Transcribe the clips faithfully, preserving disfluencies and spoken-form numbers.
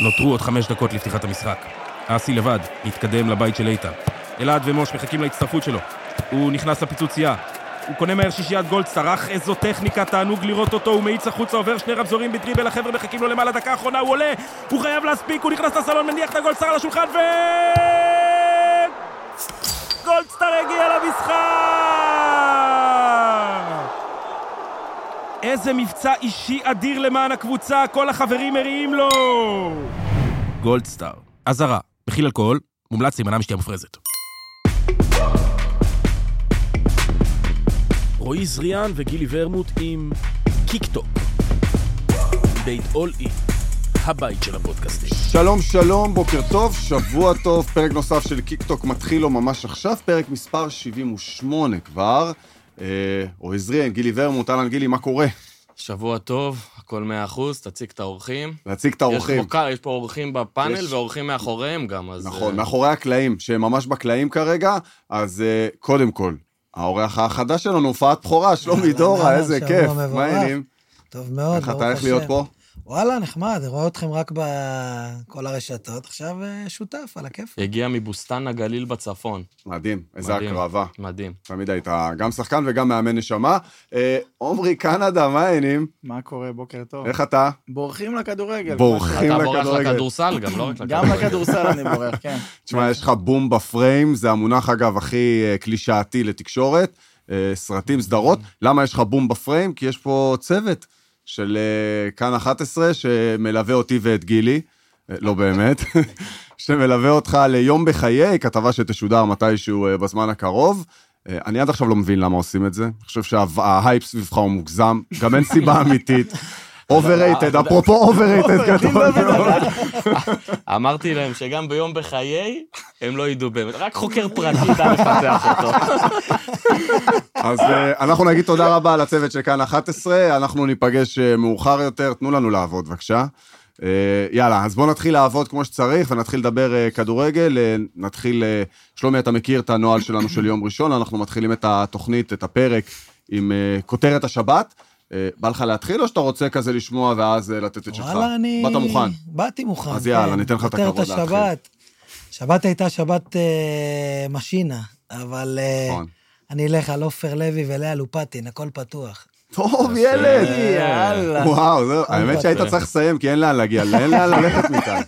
נותרו עוד חמש דקות לפתיחת המשחק. אסי לבד, מתקדם לבית של איתן. אלעד ומוש מחכים להצטרפות שלו. הוא נכנס לפיצוצייה. הוא קונה מהר שישיית גולדסטאר, אך איזו טכניקה, תענוג לראות אותו, הוא מאיץ החוצה, עובר שני רמזורים בדריבל, החבר'ה מחכים לו למעלה, דקה האחרונה, הוא עולה, הוא חייב להספיק, הוא נכנס לסלון, מניח את הגולדסטאר על השולחן, ו... גולדסטאר הגיע למשחק! איזה מבצע אישי אדיר למען הקבוצה, כל החברים מריעים לו! גולדסטאר, אזהרה, מכיל אלכוהול, מומלץ להימנע משתייה מופרזת. רועי זריאן וגילי ורמוט עם קיקטוק. בית אול אי, הבית של הפודקאסטים. שלום שלום, בוקר טוב, שבוע טוב, פרק נוסף של קיקטוק מתחיל לו ממש עכשיו, פרק מספר שבעים ושמונה כבר. אה, רועי זריאן, גילי ורמוט, אהלן גילי, מה קורה? שבוע טוב, הכל מאה אחוז, תציג את האורחים. להציג את האורחים. יש פה, יש פה אורחים בפאנל יש... ואורחים מאחוריהם גם. אז... נכון, מאחורי הקלעים, שהם ממש בקלעים כרגע, אז אה, קודם כל, האורח החדש שלנו, הופעת בכורה, שלומי דורה, איזה כיף. מה העניינים? טוב מאוד. איך אתה הולך להיות פה? וואלה, נחמד, אני רואה אתכם רק בכל הרשתות, עכשיו שותף, על הכיף. הגיע מבוסתן הגליל בצפון. מדהים, איזה הקרבה. מדהים. תמיד היית גם שחקן וגם מאמן נשמה. עומרי קנדה, מה העניינים? מה קורה? בוקר טוב. איך אתה? בורחים לכדורגל. בורחים לכדורגל. אתה בורח לכדורסל גם, לא רק לכדורגל. גם לכדורסל אני בורח, כן. תשמע, יש לך בום בפריים, זה המונח אגב הכי קלישאתי לתקשורת, סרטים, סדרות. למה יש לך בום בפריים? כי יש פה צוות של כאן אחת עשרה שמלווה אותי ואת גילי, לא באמת, שמלווה אותך ליום בחיי, כתבה שתשודר מתישהו בזמן הקרוב. אני עד עכשיו לא מבין למה עושים את זה. אני חושב שההייפ סביבך הוא מוגזם, גם אין סיבה אמיתית. אובררייטד, אפרופו אובררייטד, כתבה. אמרתי להם שגם ביום בחיי הם לא ידעו באמת, רק חוקר פרטי דה לפתח אותו. אז אנחנו נגיד תודה רבה לצוות של כאן אחת עשרה, אנחנו ניפגש מאוחר יותר, תנו לנו לעבוד בבקשה. יאללה, אז בואו נתחיל לעבוד כמו שצריך, ונתחיל לדבר כדורגל, נתחיל, שלומי, אתה מכיר את הנוהל שלנו של יום ראשון, אנחנו מתחילים את התוכנית, את הפרק, עם כותרת השבת. בא לך להתחיל או שאתה רוצה כזה לשמוע ואז לתת את שלך? וואלה, אני... באת מוכן? באתי מוכן. אז יאללה, ניתן לך את הכבוד להתחיל. השבת. שבת הייתה שבת אה, משינה, אבל אה, אני אלך על אופר לוי ולאה לופטין, הכל פתוח. טוב, ילד! יאללה. וואו, זהו, האמת שהיית צריך לסיים, כי אין לאן להגיע, אין לאן ללכת מכאן.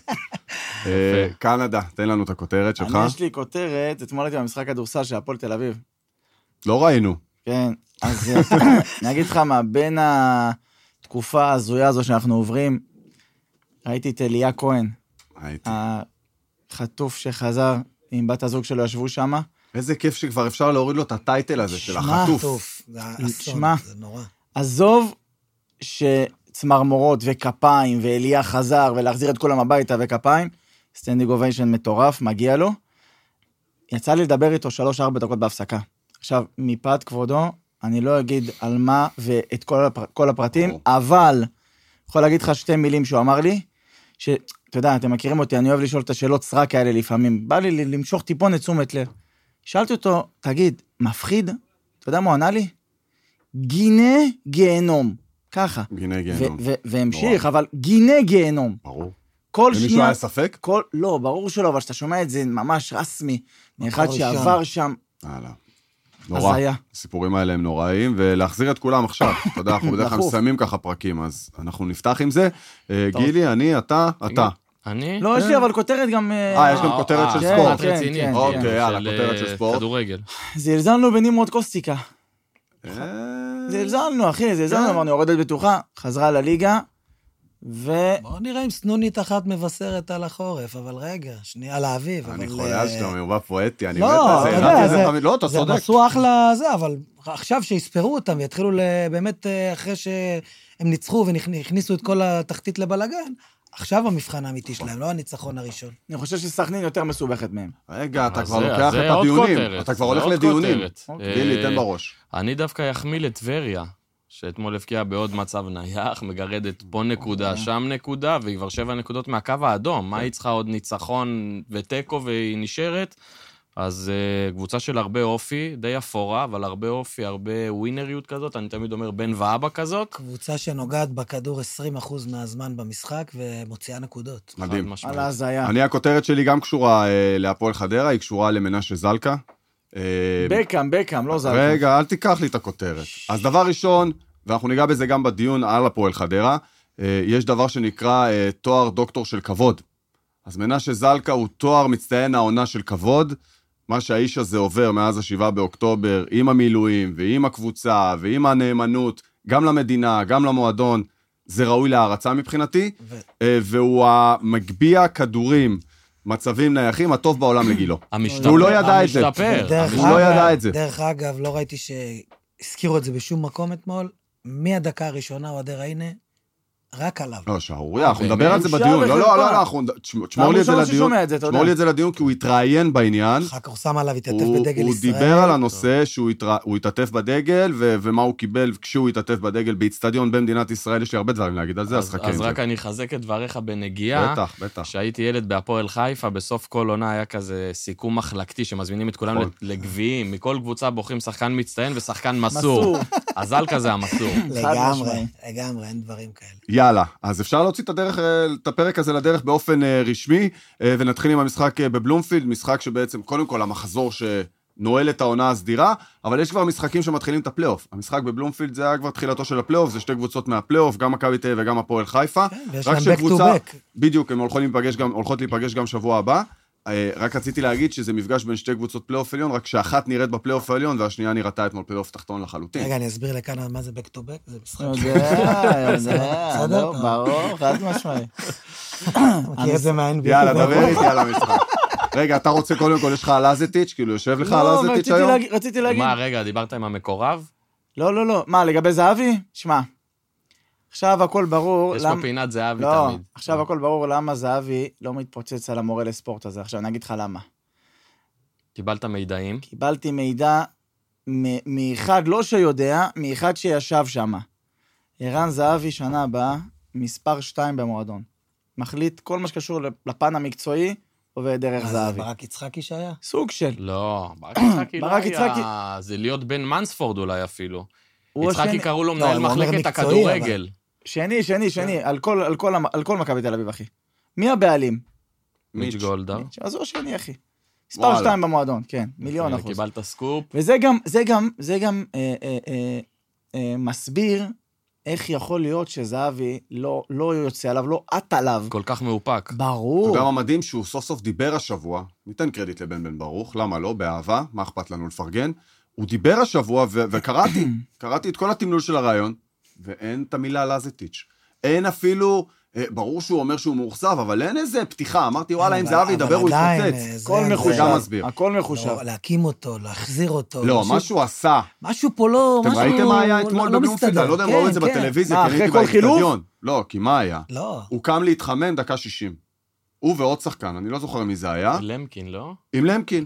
קנדה, תן לנו את הכותרת שלך. אני יש לי כותרת, אתמול הייתי במשחק כדורסל של הפועל תל אביב. לא ראינו. כן, אז אני אגיד לך מה, בין התקופה הזויה הזו שאנחנו עוברים, ראיתי את אליה כהן, ראיתי. החטוף שחזר עם בת הזוג שלו ישבו שם. איזה כיף שכבר אפשר להוריד לו את הטייטל הזה של החטוף. זה אסון, זה נורא. עזוב שצמרמורות וכפיים ואליה חזר ולהחזיר את כולם הביתה וכפיים, סטנדיג אוביישן מטורף, מגיע לו. יצא לי לדבר איתו שלוש ארבע דקות בהפסקה. עכשיו, מפאת כבודו, אני לא אגיד על מה ואת כל, הפר... כל הפרטים, או. אבל יכול להגיד לך שתי מילים שהוא אמר לי, שאתה יודע, אתם מכירים אותי, אני אוהב לשאול את השאלות סרק כאלה לפעמים, בא לי למשוך טיפונת תשומת לב. שאלתי אותו, תגיד, מפחיד? אתה יודע מה הוא ענה לי? גינה גיהנום, ככה. גינה גיהנום. ו- ו- והמשיך, אבל גינה גיהנום. ברור. כל שנייה... למישהו היה ספק? כל... לא, ברור שלא, אבל שאתה שומע את זה ממש רסמי, מאחד שעבר שם. הלאה. נורא, היה. הסיפורים האלה הם נוראים, ולהחזיר את כולם עכשיו, אתה יודע, אנחנו בדרך כלל מסיימים ככה פרקים, אז אנחנו נפתח עם זה. גילי, אני, אתה, אתה. אני? לא, יש לי אבל כותרת גם... אה, יש גם כותרת של ספורט. רצינית. אוקיי, יאללה, כותרת של ספורט. כדורגל. זלזלנו בנמרוד קוסטיקה. זלזלנו, אחי, זלזלנו, אמרנו, יורדת בטוחה, חזרה לליגה, ו... בואו נראה אם סנונית אחת מבשרת על החורף, אבל רגע, שנייה, על האביב. אני חולה על שלומי, הוא בא פואטי, אני מת לא, על זה. לא, אתה צודק. זה עשו אחלה זה, אבל עכשיו שיספרו אותם, ויתחילו באמת, אחרי שהם ניצחו והכניסו את כל התחתית לבלגן, עכשיו המבחן האמיתי שלהם, לא הניצחון הראשון. אני חושב שסכנין יותר מסובכת מהם. רגע, אתה כבר לוקח את הדיונים, אתה כבר הולך לדיונים. גילי, תן בראש. אני דווקא יחמיל את טבריה, שאתמול הפקיע בעוד מצב נייח, מגרדת פה נקודה, שם נקודה, והיא כבר שבע נקודות מהקו האדום. מה היא צריכה עוד ניצחון וטקו והיא נשארת? אז uh, קבוצה של הרבה אופי, די אפורה, אבל הרבה אופי, הרבה ווינריות כזאת, אני תמיד אומר בן ואבא כזאת. קבוצה שנוגעת בכדור עשרים אחוז מהזמן במשחק ומוציאה נקודות. מדהים. על ההזיה. אני, הכותרת שלי גם קשורה אה, להפועל חדרה, היא קשורה למנשה זלקה. אה, בקאם, בקאם, לא זלקה. רגע, אל תיקח לי את הכותרת. אז דבר ראשון, ואנחנו ניגע בזה גם בדיון על הפועל חדרה, אה, יש דבר שנקרא אה, תואר דוקטור של כבוד. אז מנשה זלקה הוא תואר מצטיין העונה של כבוד, מה שהאיש הזה עובר מאז השבעה באוקטובר, עם המילואים ועם הקבוצה ועם הנאמנות, גם למדינה, גם למועדון, זה ראוי להערצה מבחינתי, ו- והוא המגביע כדורים, מצבים נייחים, הטוב בעולם לגילו. המשתפר. והוא לא ידע את זה. המשתפר. דרך הוא לא אגב- ידע את זה. דרך אגב, לא ראיתי שהזכירו את זה בשום מקום אתמול, מהדקה הראשונה, אוהדי ריינה, רק עליו. לא, שערוריה, אנחנו באמת? נדבר על זה בושה בדיון. לא, לא, וחרפה. לא, לא, אנחנו- תשמור לי את זה פעם ראשונה לדיון. ששומע את זה, אתה יודע. תשמור לי את זה לדיון, כי הוא התראיין בעניין. אחר כך הוא שם עליו, התעטף הוא בדגל הוא ישראל. דיבר על הנושא שהוא התרא- הוא התעטף בדגל, ו- ומה הוא קיבל כשהוא התעטף בדגל באצטדיון במדינת ישראל. יש לי הרבה דברים להגיד על זה, אז אז, חכה. אז עם רק זה. אני אחזק את דבריך בנגיעה. בטח, בטח. כשהייתי ילד בהפועל חיפה, בסוף כל עונה היה כזה סיכום מחלקתי, שמזמינים את כולם נכון. לגביעים. מכל קבוצה בוחרים שחקן מצטיין ושחקן מסור. מסור. אז אלקה זה המסור. לגמרי, משמעית. לגמרי, אין דברים כאלה. יאללה, אז אפשר להוציא את הדרך, אה, את הפרק הזה לדרך באופן אה, רשמי, אה, ונתחיל עם המשחק אה, בבלומפילד, משחק שבעצם, קודם כל, המחזור שנועל את העונה הסדירה, אבל יש כבר משחקים שמתחילים את הפלייאוף. המשחק בבלומפילד זה היה כבר תחילתו של הפלייאוף, זה שתי קבוצות מהפלייאוף, גם מכבי תל אביב וגם הפועל חיפה. כן, ויש רק להם back to שקבוצה- back. בדיוק, הן הולכות להיפגש גם, הולכות להיפגש גם שבוע הבא. אה, רק רציתי להגיד שזה מפגש בין שתי קבוצות פלייאוף עליון, רק שאחת נראית בפלייאוף העליון, והשנייה נראתה אתמול פלייאוף תחתון לחלוטין. רגע, אני אסביר לכאן מה זה back to back, זה משחק. יודע, יודע, בסדר? לא, ברור, חד משמעי. מכיר את זה מה-אן בי איי. יאללה, דבר איתי על המשחק. רגע, אתה רוצה קודם כל, יש לך על אזטיץ', כאילו יושב לך על לא, אזטיץ' רציתי היום? להגיד- רציתי להגיד. מה, רגע, דיברת עם המקורב? לא, לא, לא. מה, לגבי זהבי? שמע, עכשיו הכל ברור. יש למ- פה פינת זהבי לא, תמיד. עכשיו הכל ברור למה זהבי לא מתפוצץ על המורה לספורט הזה. עכשיו, אני אגיד לך למה. קיבלת מידעים. קיבלתי מידע מ- מאחד, לא שיודע, מאחד שישב שם. ערן זהבי שנה הבאה, מספר שתיים במועדון. מחליט כל מה שקשור לפן המקצועי, עובד דרך מה זה, זהבי. ברק יצחקי שהיה? סוג של. לא, ברק יצחקי לא ברק היה... זה להיות בן מנספורד אולי אפילו. הוא יצחקי השני- קראו לו לא, מנהל הוא אומר מחלקת מקצועי, הכדורגל. שני, שני, שני, על כל, על כל, המ- על כל מכבי תל אביב, אחי. מי הבעלים? מיץ' גולדהר. אז הוא השני, אחי. מספר וואלה. שתיים במועדון, כן, מיליון אה, אחוז. קיבלת סקופ. וזה גם, זה גם, זה גם אה, אה, אה, אה, מסביר איך יכול להיות שזהבי לא, לא יוצא עליו, לא עט עליו. כל כך מאופק. אתה ברור. יודע מה מדהים? שהוא סוף סוף דיבר השבוע, ניתן קרדיט לבן בן ברוך, למה לא? באהבה, מה אכפת לנו לפרגן? הוא דיבר השבוע, ו- וקראתי, קראתי את כל התמלול של הרעיון, ואין את המילה לזטיץ'. אין אפילו, אה, ברור שהוא אומר שהוא מאוכזב, אבל אין איזה פתיחה. אמרתי, וואלה, אם אבל- זהבי אבל ידבר, הוא עדיין, יתפוצץ. אה, זה- הכל זה- מחושב. גם מסביר. הכל מחושב. לא, להקים אותו, להחזיר אותו. לא, משהו- מה שהוא עשה. משהו פה לא... אתם משהו ראיתם מה היה לא- אתמול לא בבלומפילד? מסתדר. אני לא יודע אם כן, ראו את זה כן. בטלוויזיה, מה, כי אני אחרי הייתי כל חילוף? באצטדיון. לא, כי מה היה? לא. הוא קם להתחמם דקה שישים. הוא ועוד שחקן, אני לא זוכר מי זה היה. למקין, לא? עם למקין.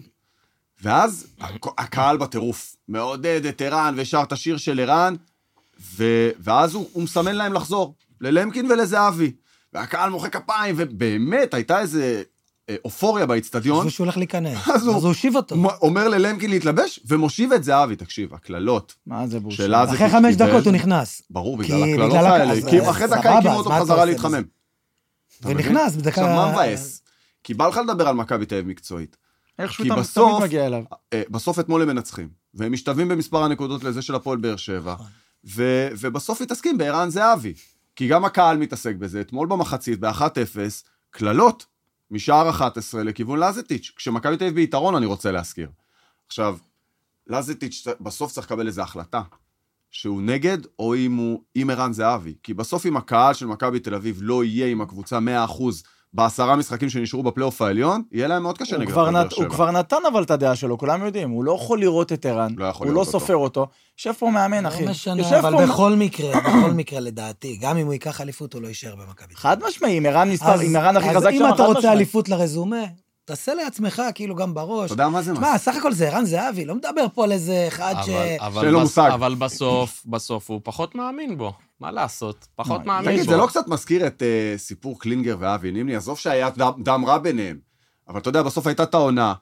ואז הכ- הקהל בטירוף, מעודד את ערן ושר את השיר של ערן, ו... ואז הוא, הוא מסמן להם לחזור, ללמקין ולזהבי. והקהל מוחא כפיים, ובאמת הייתה איזה אה, אופוריה באצטדיון. חשבו שהוא הולך להיכנס. אז אז הוא- הוא הושיב אותו. הוא אומר ללמקין להתלבש, ומושיב את זהבי. תקשיב, הקללות, מה זה בושה? שאלה זה אחרי חמש קיבל- דקות הוא נכנס. ברור, כי בגלל הקללות בגלל הק- האלה. אז- כי אז אחרי דקה סבבה, הקימו אז אותו מה אתה חזרה עושה להתחמם. בזה? אתה מבין? ונכנס בדקה... עכשיו, מה מבאס? כי בא לך לדבר על מכבי תל אביב מקצועית. איכשהו כי תמיד בסוף- מגיע אליו. אה, בסוף אתמול הם מנצחים, והם משתווים במספר הנקודות לזה של הפועל באר שבע, ו- ובסוף מתעסקים בערן זהבי, כי גם הקהל מתעסק בזה, אתמול במחצית, ב-אחת אפס, כללות משער אחת עשרה לכיוון לזטיץ', כשמכבי תל אביב ביתרון אני רוצה להזכיר. עכשיו, לזטיץ' בסוף צריך לקבל איזו החלטה, שהוא נגד או אם הוא עם ערן זהבי, כי בסוף אם הקהל של מכבי תל אביב לא יהיה עם הקבוצה מאה אחוז, בעשרה משחקים שנשארו בפלייאוף העליון, יהיה להם מאוד קשה הוא נגד כבר הפועל באר נת- הוא שבע. כבר נתן אבל את הדעה שלו, כולם יודעים. הוא לא יכול לראות את ערן. לא יכול הוא לראות לא אותו. סופר אותו. יושב פה מאמן, אחי. לא משנה, יושב אבל פה- בכל מקרה, בכל מקרה לדעתי, גם אם הוא ייקח אליפות, הוא לא יישאר במכבי. חד משמעי, עם ערן מספר, אז- עם ערן הכי אז חזק אם שם, אתה חד רוצה משמעי. אליפות לרזומה, תעשה לעצמך כאילו גם בראש. אתה יודע מה זה? מה, סך הכל זה ערן זהבי, לא מדבר פה על איזה אחד ש... אבל- אבל שאין לו בס- מושג. אבל בסוף, בסוף הוא פחות מאמין בו. מה לעשות? פחות מה, מאמין בו. תגיד, זה לא קצת מזכיר את uh, סיפור קלינגר ואבי נימני? עזוב שהיה דם, דם רע ביניהם, אבל אתה יודע, בסוף הייתה את העונה,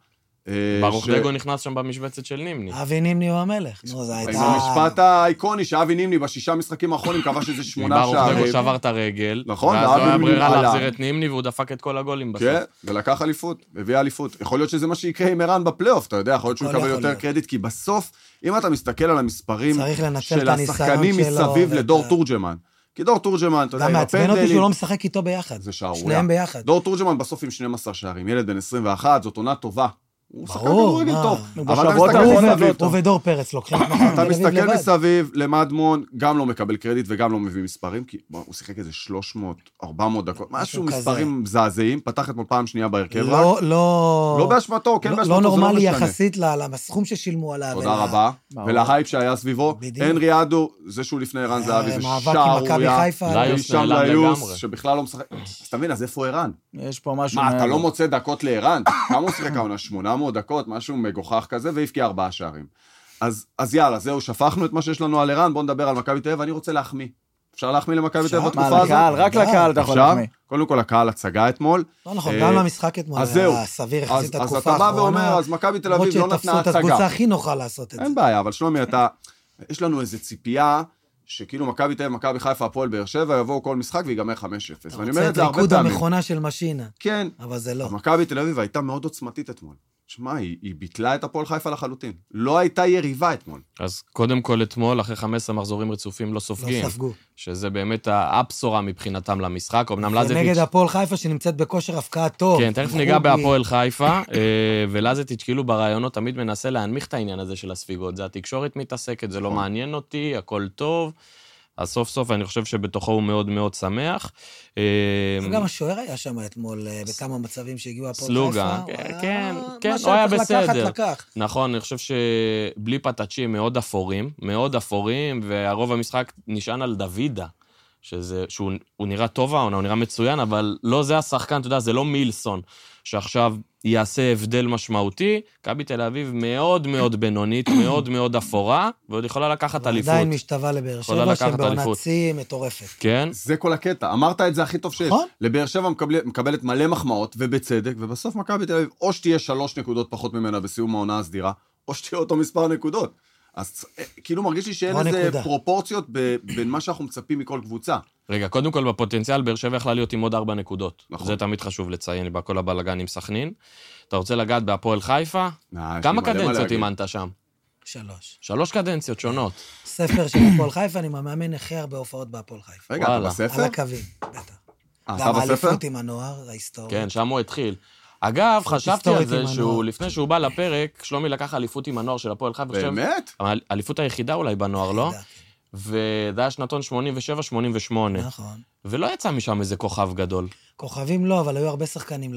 ברוך דגו נכנס שם במשבצת של נימני. אבי נימני הוא המלך. נו, זה הייתה... עם המשפט האיקוני שאבי נימני בשישה משחקים האחרונים כבש איזה שמונה שערים. ברוך דגו שבר את הרגל, נכון, ואז לא היה ברירה להחזיר את נימני, והוא דפק את כל הגולים בסוף. כן, ולקח אליפות, הביא אליפות. יכול להיות שזה מה שיקרה עם ערן בפלייאוף, אתה יודע, יכול להיות שהוא יקבל יותר קרדיט, כי בסוף, אם אתה מסתכל על המספרים של השחקנים מסביב לדור תורג'מן, כי דור תורג'מן, אתה יודע, גם מעצבן אותי שהוא לא משחק איתו ביחד. זה שערוריה. שניהם ביחד. דור תורג'מן בסוף עם שנים עשר שערים, ילד בן עשרים ואחת, זאת עונה טובה. הוא שחקן כדורגל טוב. אבל אתה מסתכל מסביב. הוא ודור פרץ לוקחים. אתה מסתכל מסביב למדמון, גם לא מקבל קרדיט וגם לא מביא מספרים, כי הוא שיחק איזה שלוש מאות ארבע מאות דקות, משהו מספרים מזעזעים, פתח אתמול פעם שנייה בהרכב רק. לא באשמתו, כן באשמתו, לא נורמלי יחסית לסכום ששילמו עליו. תודה רבה. ולהייפ שהיה סביבו. הנרי אדו, זה שהוא לפני ערן זהבי, זה שערוריה. ליוס נעלם לגמרי. שבכלל לא משחק. אז תבין, אז איפה ערן? יש פה משהו... מה, אתה לא מוצא דקות לערן? כמה הוא שיחק העונה? שמונה מאות דקות, משהו מגוחך כזה, והפקיע ארבעה שערים. אז, אז יאללה, זהו, שפכנו את מה שיש לנו על ערן, בואו נדבר על מכבי תל אביב, ואני רוצה להחמיא. אפשר להחמיא למכבי תל אביב בתקופה הזאת? רק לקהל אתה יכול להחמיא. קודם כל, הקהל הצגה אתמול. לא נכון, גם למשחק אתמול, היה סביר יחסית התקופה האחרונה. אז אתה בא ואומר, אז מכבי תל אביב לא נתנה הצגה. את הקבוצה הכי נוחה לעשות את זה. אין בעיה, אבל שלומי, אתה, יש לנו איזו ציפייה, שכאילו מכבי תל אביב, מכבי חיפה, הפועל באר שבע, יבואו כל משחק ויגמר חמש אפס. ואני אומר את זה הרבה פעמים. ריקוד המכונה של משינה. כן. אבל זה לא. מכבי תל אביב הייתה מאוד עוצמתית אתמול. שמע, היא, היא ביטלה את הפועל חיפה לחלוטין. לא הייתה יריבה אתמול. אז קודם כל אתמול, אחרי חמישה עשר מחזורים רצופים לא סופגים. לא ספגו. שזה באמת הבשורה מבחינתם למשחק. אמנם לזטיץ' נגד הפועל חיפה שנמצאת בכושר הפקעה טוב. כן, תכף ניגע בהפועל חיפה, ולזטיץ' כאילו ברעיונות תמיד מנסה להנמיך את העניין הזה של הספיגות. זה התקשורת מתעסקת, זה לא מעניין אותי, הכל טוב. אז סוף סוף אני חושב שבתוכו הוא מאוד מאוד שמח. גם השוער היה שם אתמול בכמה מצבים שהגיעו הפועל חיפה. סלוגה, כן, כן, הוא היה בסדר. נכון, אני חושב שבלי פטאצ'י מאוד אפורים, מאוד אפורים, והרוב המשחק נשען על דוידה, שהוא נראה טוב, הוא נראה מצוין, אבל לא זה השחקן, אתה יודע, זה לא מילסון, שעכשיו יעשה הבדל משמעותי. מכבי תל אביב מאוד מאוד בינונית, מאוד מאוד אפורה, ועוד יכולה לקחת אליפות. עדיין משתווה לבאר שבע, שבעונת שיא מטורפת. כן. זה כל הקטע. אמרת את זה הכי טוב שיש. לבאר שבע מקבלת מלא מחמאות, ובצדק, ובסוף מכבי תל אביב, או שתהיה שלוש נקודות פחות ממנה בסיום העונה הסדירה, או שתהיה אותו מספר נקודות. אז כאילו מרגיש לי שאין איזה פרופורציות בין מה שאנחנו מצפים מכל קבוצה. רגע, קודם כל בפוטנציאל, באר שבע יכלה להיות עם עוד ארבע נקודות. נכון. זה תמיד חשוב לציין בכל הבלגן עם סכנין. אתה רוצה לגעת בהפועל חיפה? כמה קדנציות אימנת שם? שלוש. שלוש קדנציות שונות. ספר של הפועל חיפה, אני מאמן הכי הרבה הופעות בהפועל חיפה. רגע, אתה בספר? על הקווים, בטח. אתה בספר? גם אליפות עם הנוער, ההיסטוריה. כן, שם הוא התחיל. אגב, חשבתי על זה שהוא, לפני שהוא בא לפרק, שלומי לקח אליפות עם הנוער של הפועל חיפה. באמת? אליפות היחידה אולי בנוער, לא? וזה היה שנתון שמונים ושבע שמונים ושמונה. נכון. ולא יצא משם איזה כוכב גדול. כוכבים לא, אבל היו הרבה שחקנים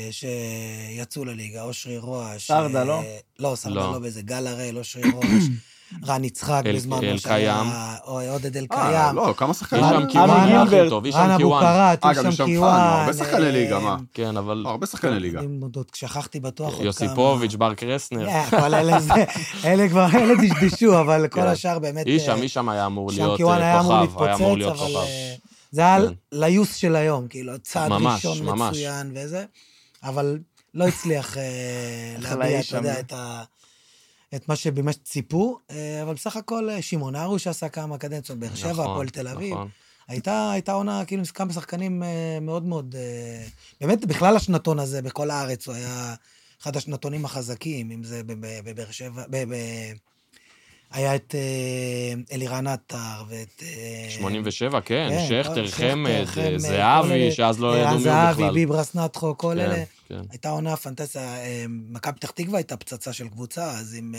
שיצאו לליגה, אושרי רועש. סרדה, לא? לא, סרדה לא בזה, גל הראל, אושרי רועש. רן יצחק בזמן שהיה, או עודד אל קיים. לא, כמה שחקנים. יש שם קיוואן הכי טוב, יש שם רן קיוואן. אבוקרט, יש שם קיוואן. הרבה שחקני ליגה, מה? כן, אבל... הרבה שחקני ליגה. שכחתי בטוח עוד כמה. יוסיפוביץ', בר קרסנר. כל אלה זה, אלה כבר, אלה דשדשו, אבל כל השאר באמת... איש שם, איש שם היה אמור להיות שם קיוואן היה אמור כוכב, היה אמור להיות להתפוצץ, אבל... כוכב. זה היה ליוס של היום, כאילו, צעד ראשון מצוין וזה, אבל לא הצליח להביע, אתה יודע, את ה... את מה שבאמת ציפו, אבל בסך הכל שמעון ארוש עשה כמה קדנציות, באר שבע, הפועל תל אביב. הייתה, הייתה עונה, כאילו, כמה שחקנים מאוד מאוד, באמת, בכלל השנתון הזה, בכל הארץ, הוא היה אחד השנתונים החזקים, אם זה בבאר שבע, היה את אלירן עטר, ואת... שמונים ושבע, כן, שכטר, חמד, זהבי, שאז לא ידעו מי בכלל. זהבי, ביברס נטחו, כל אלה. הייתה עונה פנטסיה, מכבי פתח תקווה הייתה פצצה של קבוצה, אז עם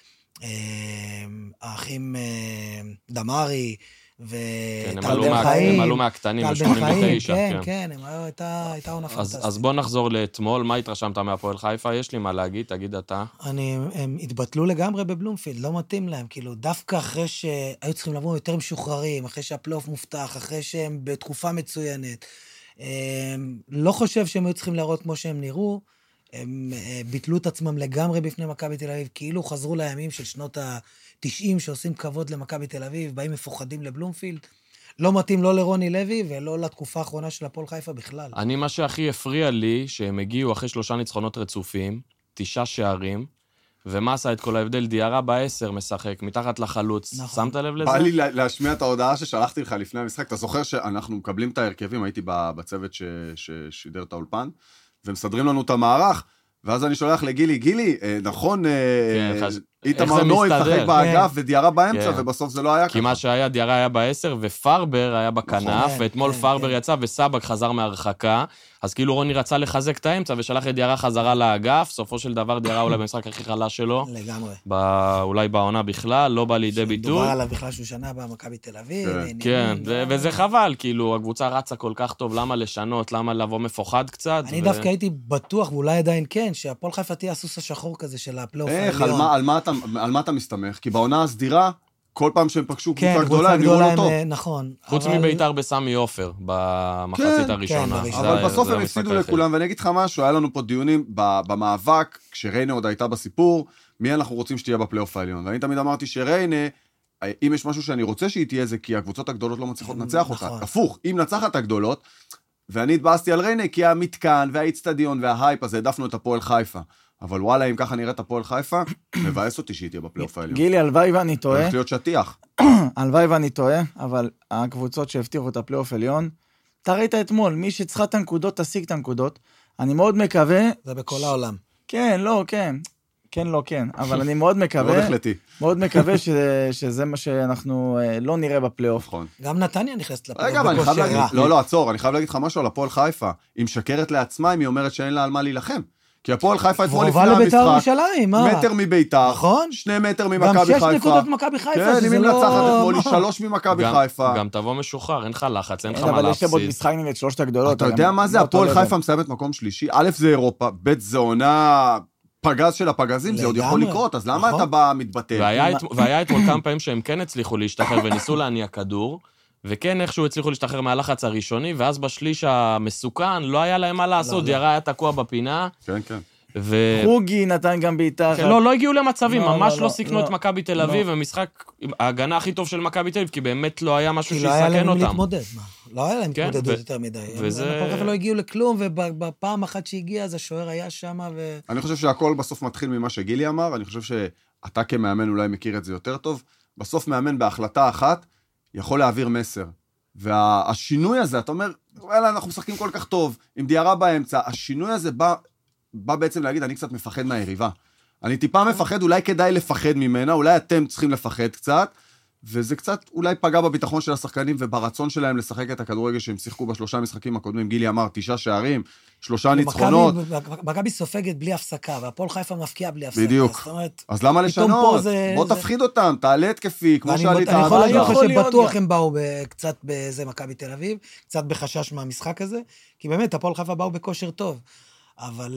האחים דמרי וטל בן חיים. הם עלו מהקטנים ב-שמונים ותשע. כן, כן, הייתה עונה פנטסיה. אז בוא נחזור לאתמול, מה התרשמת מהפועל חיפה? יש לי מה להגיד, תגיד אתה. הם התבטלו לגמרי בבלומפילד, לא מתאים להם, כאילו, דווקא אחרי שהיו צריכים לבוא יותר משוחררים, אחרי שהפלייאוף מובטח, אחרי שהם בתקופה מצוינת, לא חושב שהם היו צריכים להראות כמו שהם נראו, הם ביטלו את עצמם לגמרי בפני מכבי תל אביב, כאילו חזרו לימים של שנות ה-תשעים שעושים כבוד למכבי תל אביב, באים מפוחדים לבלומפילד, לא מתאים לא לרוני לוי ולא לתקופה האחרונה של הפועל חיפה בכלל. אני, מה שהכי הפריע לי, שהם הגיעו אחרי שלושה ניצחונות רצופים, תשעה שערים, ומה עשה את כל ההבדל? דיארה בעשר משחק, מתחת לחלוץ. נכון. שמת לב לזה? בא לי להשמיע את ההודעה ששלחתי לך לפני המשחק. אתה זוכר שאנחנו מקבלים את ההרכבים, הייתי בצוות ששידר את האולפן, ומסדרים לנו את המערך, ואז אני שולח לגילי, גילי, נכון, איתמר נוי משחק באגף ודיארה באמצע, ובסוף זה לא היה ככה. כי מה שהיה, דיארה היה בעשר, ופרבר היה בכנף, ואתמול פרבר יצא וסבק חזר מהרחקה, אז כאילו רוני רצה לחזק את האמצע, ושלח את דיארה חזרה לאגף, סופו של דבר דיארה אולי במשחק הכי חלש שלו. לגמרי. אולי בעונה בכלל, לא בא לידי ביטוי. דובר עליו בכלל שהוא שנה במכבי תל אביב. כן, וזה חבל, כאילו, הקבוצה רצה כל כך טוב, למה לשנות, למה לבוא מפוחד קצת? אני דווקא הייתי בטוח, ואולי עדיין כן, שהפועל חיפה תהיה הסוס השחור כזה של הפלייאוף העליון. איך, על מה אתה מסתמך? כי בעונה הסדירה, כל פעם שהם פגשו קבוצה גדולה, הם נראו לא טוב. נכון. חוץ מביתר בסמי עופר, במחצית הראשונה. אבל בסוף הם הפסידו לכולם, ואני אגיד לך משהו, היה לנו פה דיונים במאבק, כשריינה עוד הייתה בסיפור, מי אנחנו רוצים שתהיה בפלייאוף העליון. ואני תמיד אמרתי שריינה, אם יש משהו שאני רוצה שהיא תהיה, זה כי הקבוצות הגדולות לא מצליחות לנצח אותה. הפוך, אם נצחת הגדולות, ואני התבאסתי על ריינה, כי המתקן והאיצטדיון וההייפ, אז העדפנו את הפועל חיפה. אבל וואלה, אם ככה נראית הפועל חיפה, מבאס אותי שהיא תהיה בפלייאוף העליון. גילי, הלוואי ואני טועה. הולך להיות שטיח. הלוואי ואני טועה, אבל הקבוצות שהבטיחו את הפלייאוף העליון, אתה ראית אתמול, מי שצריכה את הנקודות, תשיג את הנקודות. אני מאוד מקווה... זה בכל העולם. כן, לא, כן. כן, לא, כן. אבל אני מאוד מקווה... מאוד מקווה שזה מה שאנחנו לא נראה בפלייאוף. גם נתניה נכנסת לפלייאוף. רגע, אבל אני חייב להגיד... לא, לא, עצור, אני חייב להגיד לך משהו על הפועל חיפה. היא משקרת לעצמה, אם היא אומרת שאין לה על מה להילחם. כי הפועל חיפה אתמול לפני המשחק, מטר מביתר, שני מטר ממכבי חיפה. גם שש נקודות ממכבי חיפה, כן, אם היא מנצחת אתמול, היא שלוש ממכבי חיפה. גם תבוא משוחרר, אין לך לחץ, אין לך מה להפסיד. אבל יש עוד משחק נגד שלושת הגדולות. אתה יודע מה זה? הפועל חיפה מסיימת מקום שלישי, א' זה אירופה, ב' זה עונה פגז של הפגזים, זה עוד יכול לקרות, אז למה אתה בא מתבטל? והיה אתמול כמה פעמים שהם כן הצליחו להשתחרר וניסו להניע כדור, וכן איכשהו הצליחו להשתחרר מהלחץ הראשוני, ואז בשליש המסוכן לא היה להם מה לעשות, דיארה היה תקוע בפינה. כן, כן. חוגי נתן גם בעיטה. לא, לא הגיעו למצבים, ממש לא סיכנו את מכבי תל אביב, המשחק, ההגנה הכי טוב של מכבי תל אביב, כי באמת לא היה משהו שיסכן אותם. כי לא היה להם להתמודד, מה? לא היה להם התמודדות יותר מדי. הם לא הגיעו לכלום, ובפעם אחת שהגיע, אז השוער היה שם ו... אני חושב שהכל בסוף מתחיל ממה שגילי אמר, אני חושב שאתה כמאמן אולי מכיר את זה יותר טוב, בסוף מאמן בהחלטה אחת, יכול להעביר מסר. והשינוי הזה, אתה אומר, וואלה, אנחנו משחקים כל כך טוב, עם דיארה באמצע, השינוי הזה בא, בא בעצם להגיד, אני קצת מפחד מהיריבה. אני טיפה מפחד, אולי כדאי לפחד ממנה, אולי אתם צריכים לפחד קצת, וזה קצת אולי פגע בביטחון של השחקנים, וברצון שלהם לשחק את הכדורגל שהם שיחקו בשלושה משחקים הקודמים. גילי אמר, תשעה שערים, שלושה ניצחונות. מכבי סופגת בלי הפסקה, והפועל חיפה מפקיע בלי הפסקה. בדיוק. אז למה לשנות? בוא תפחיד אותם, תעלה התקפי, כמו שעלית. אני יכול להגיד לך שבטוח הם באו קצת באיזה מכבי תל אביב, קצת בחשש מהמשחק הזה, כי באמת, הפועל חיפה באו בכושר טוב. אבל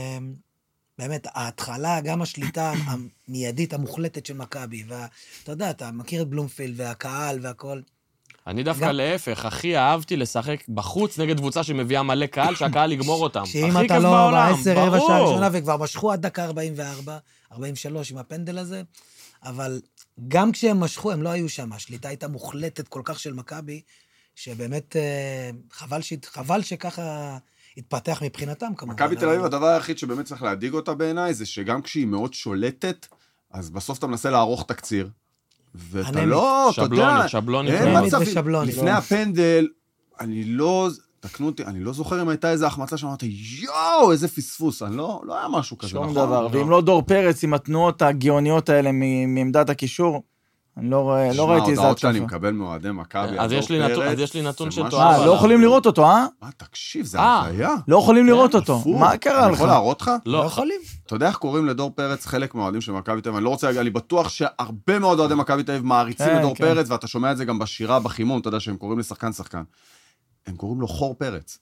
באמת, ההתחלה, גם השליטה המיידית, המוחלטת של מכבי, ואתה יודע, אתה מכיר את בלומפילד והקהל והכל. אני דווקא להפך, הכי אהבתי לשחק בחוץ נגד קבוצה שמביאה מלא קהל, שהקהל יגמור אותם. שאם אתה לא בעשר רבע שעה ראשונה, וכבר משכו עד דקה ארבעים וארבע, ארבעים ושלוש עם הפנדל הזה, אבל גם כשהם משכו, הם לא היו שם. השליטה הייתה מוחלטת כל כך של מכבי, שבאמת חבל, ש... חבל שככה התפתח מבחינתם כמובן. מכבי תל אביב, הדבר היחיד שבאמת צריך להדיג אותה בעיניי, זה שגם כשהיא מאוד שולטת, אז בסוף אתה מנסה לערוך תקציר, ואתה לא, אתה יודע, שבלונית, שבלונית. לפני הפנדל, אני לא, תקנו אותי, אני לא זוכר אם הייתה איזו החמצה שאמרתי, יואו, איזה פספוס, אני לא, לא היה משהו כזה. שום דבר, ואם לא דור פרץ עם התנועות הגאוניות האלה מעמדת הקישור, אני לא ראיתי איזה התקפה. שמע, הודעות שאני מקבל מאוהדי מכבי, אז יש לי נתון שטוען. אה, לא יכולים לראות אותו, אה? מה, תקשיב, זה היה. לא יכולים לראות אותו. מה קרה לך? אני יכול להראות לך? לא יכולים. אתה יודע איך קוראים לדור פרץ חלק מהאוהדים של מכבי תל אביב? אני לא רוצה להגיד, אני בטוח שהרבה מאוד אוהדי מכבי תל אביב מעריצים את דור פרץ, ואתה שומע את זה גם בשירה, בחימום, אתה יודע שהם קוראים לשחקן שחקן. הם קוראים לו חור פרץ.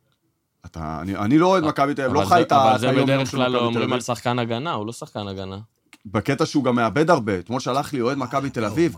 אני לא אוהד מכבי תל אביב, לא חי את אבל זה בדרך כלל אומרים על שחקן הגנה, הוא לא שחקן הגנה. בקטע שהוא גם מאבד הרבה. אתמול שלח לי אוהד מכבי תל אביב,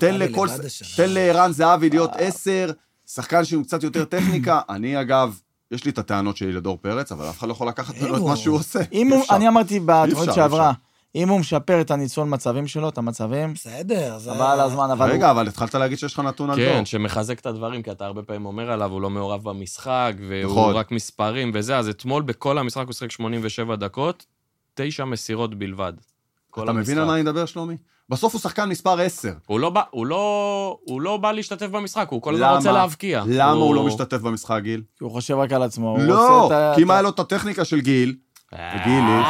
תן לערן זהבי להיות עשר, שחקן שהוא קצת יותר טכניקה. אני אגב, יש לי את הטענות שלי לדור פרץ, אבל אף אחד לא יכול לקחת ממנו את מה שהוא עושה. אני אמרתי בתוכנית שעברה, אם הוא משפר את הניצול מצבים שלו, את המצבים, בסדר, אבל הזמן, אבל... רגע, אבל התחלת להגיד שיש לך נתון על דור. כן, שמחזק את הדברים, כי אתה הרבה פעמים אומר עליו, הוא לא מעורב במשחק, והוא רק מספרים וזה, אז אתמול בכל המשחק הוא שחק שמונים ושבע דקות, תשע מסירות בלבד. אתה מבין על מה אני מדבר, שלומי? בסוף הוא שחקן מספר עשר. הוא לא בא, הוא לא, הוא לא בא להשתתף במשחק, הוא כל הזמן רוצה להבקיע. למה הוא לא משתתף במשחק, גיל? כי הוא חושב רק על עצמו. לא, כי אם היה לו את הטכניקה של גיל, וגילי...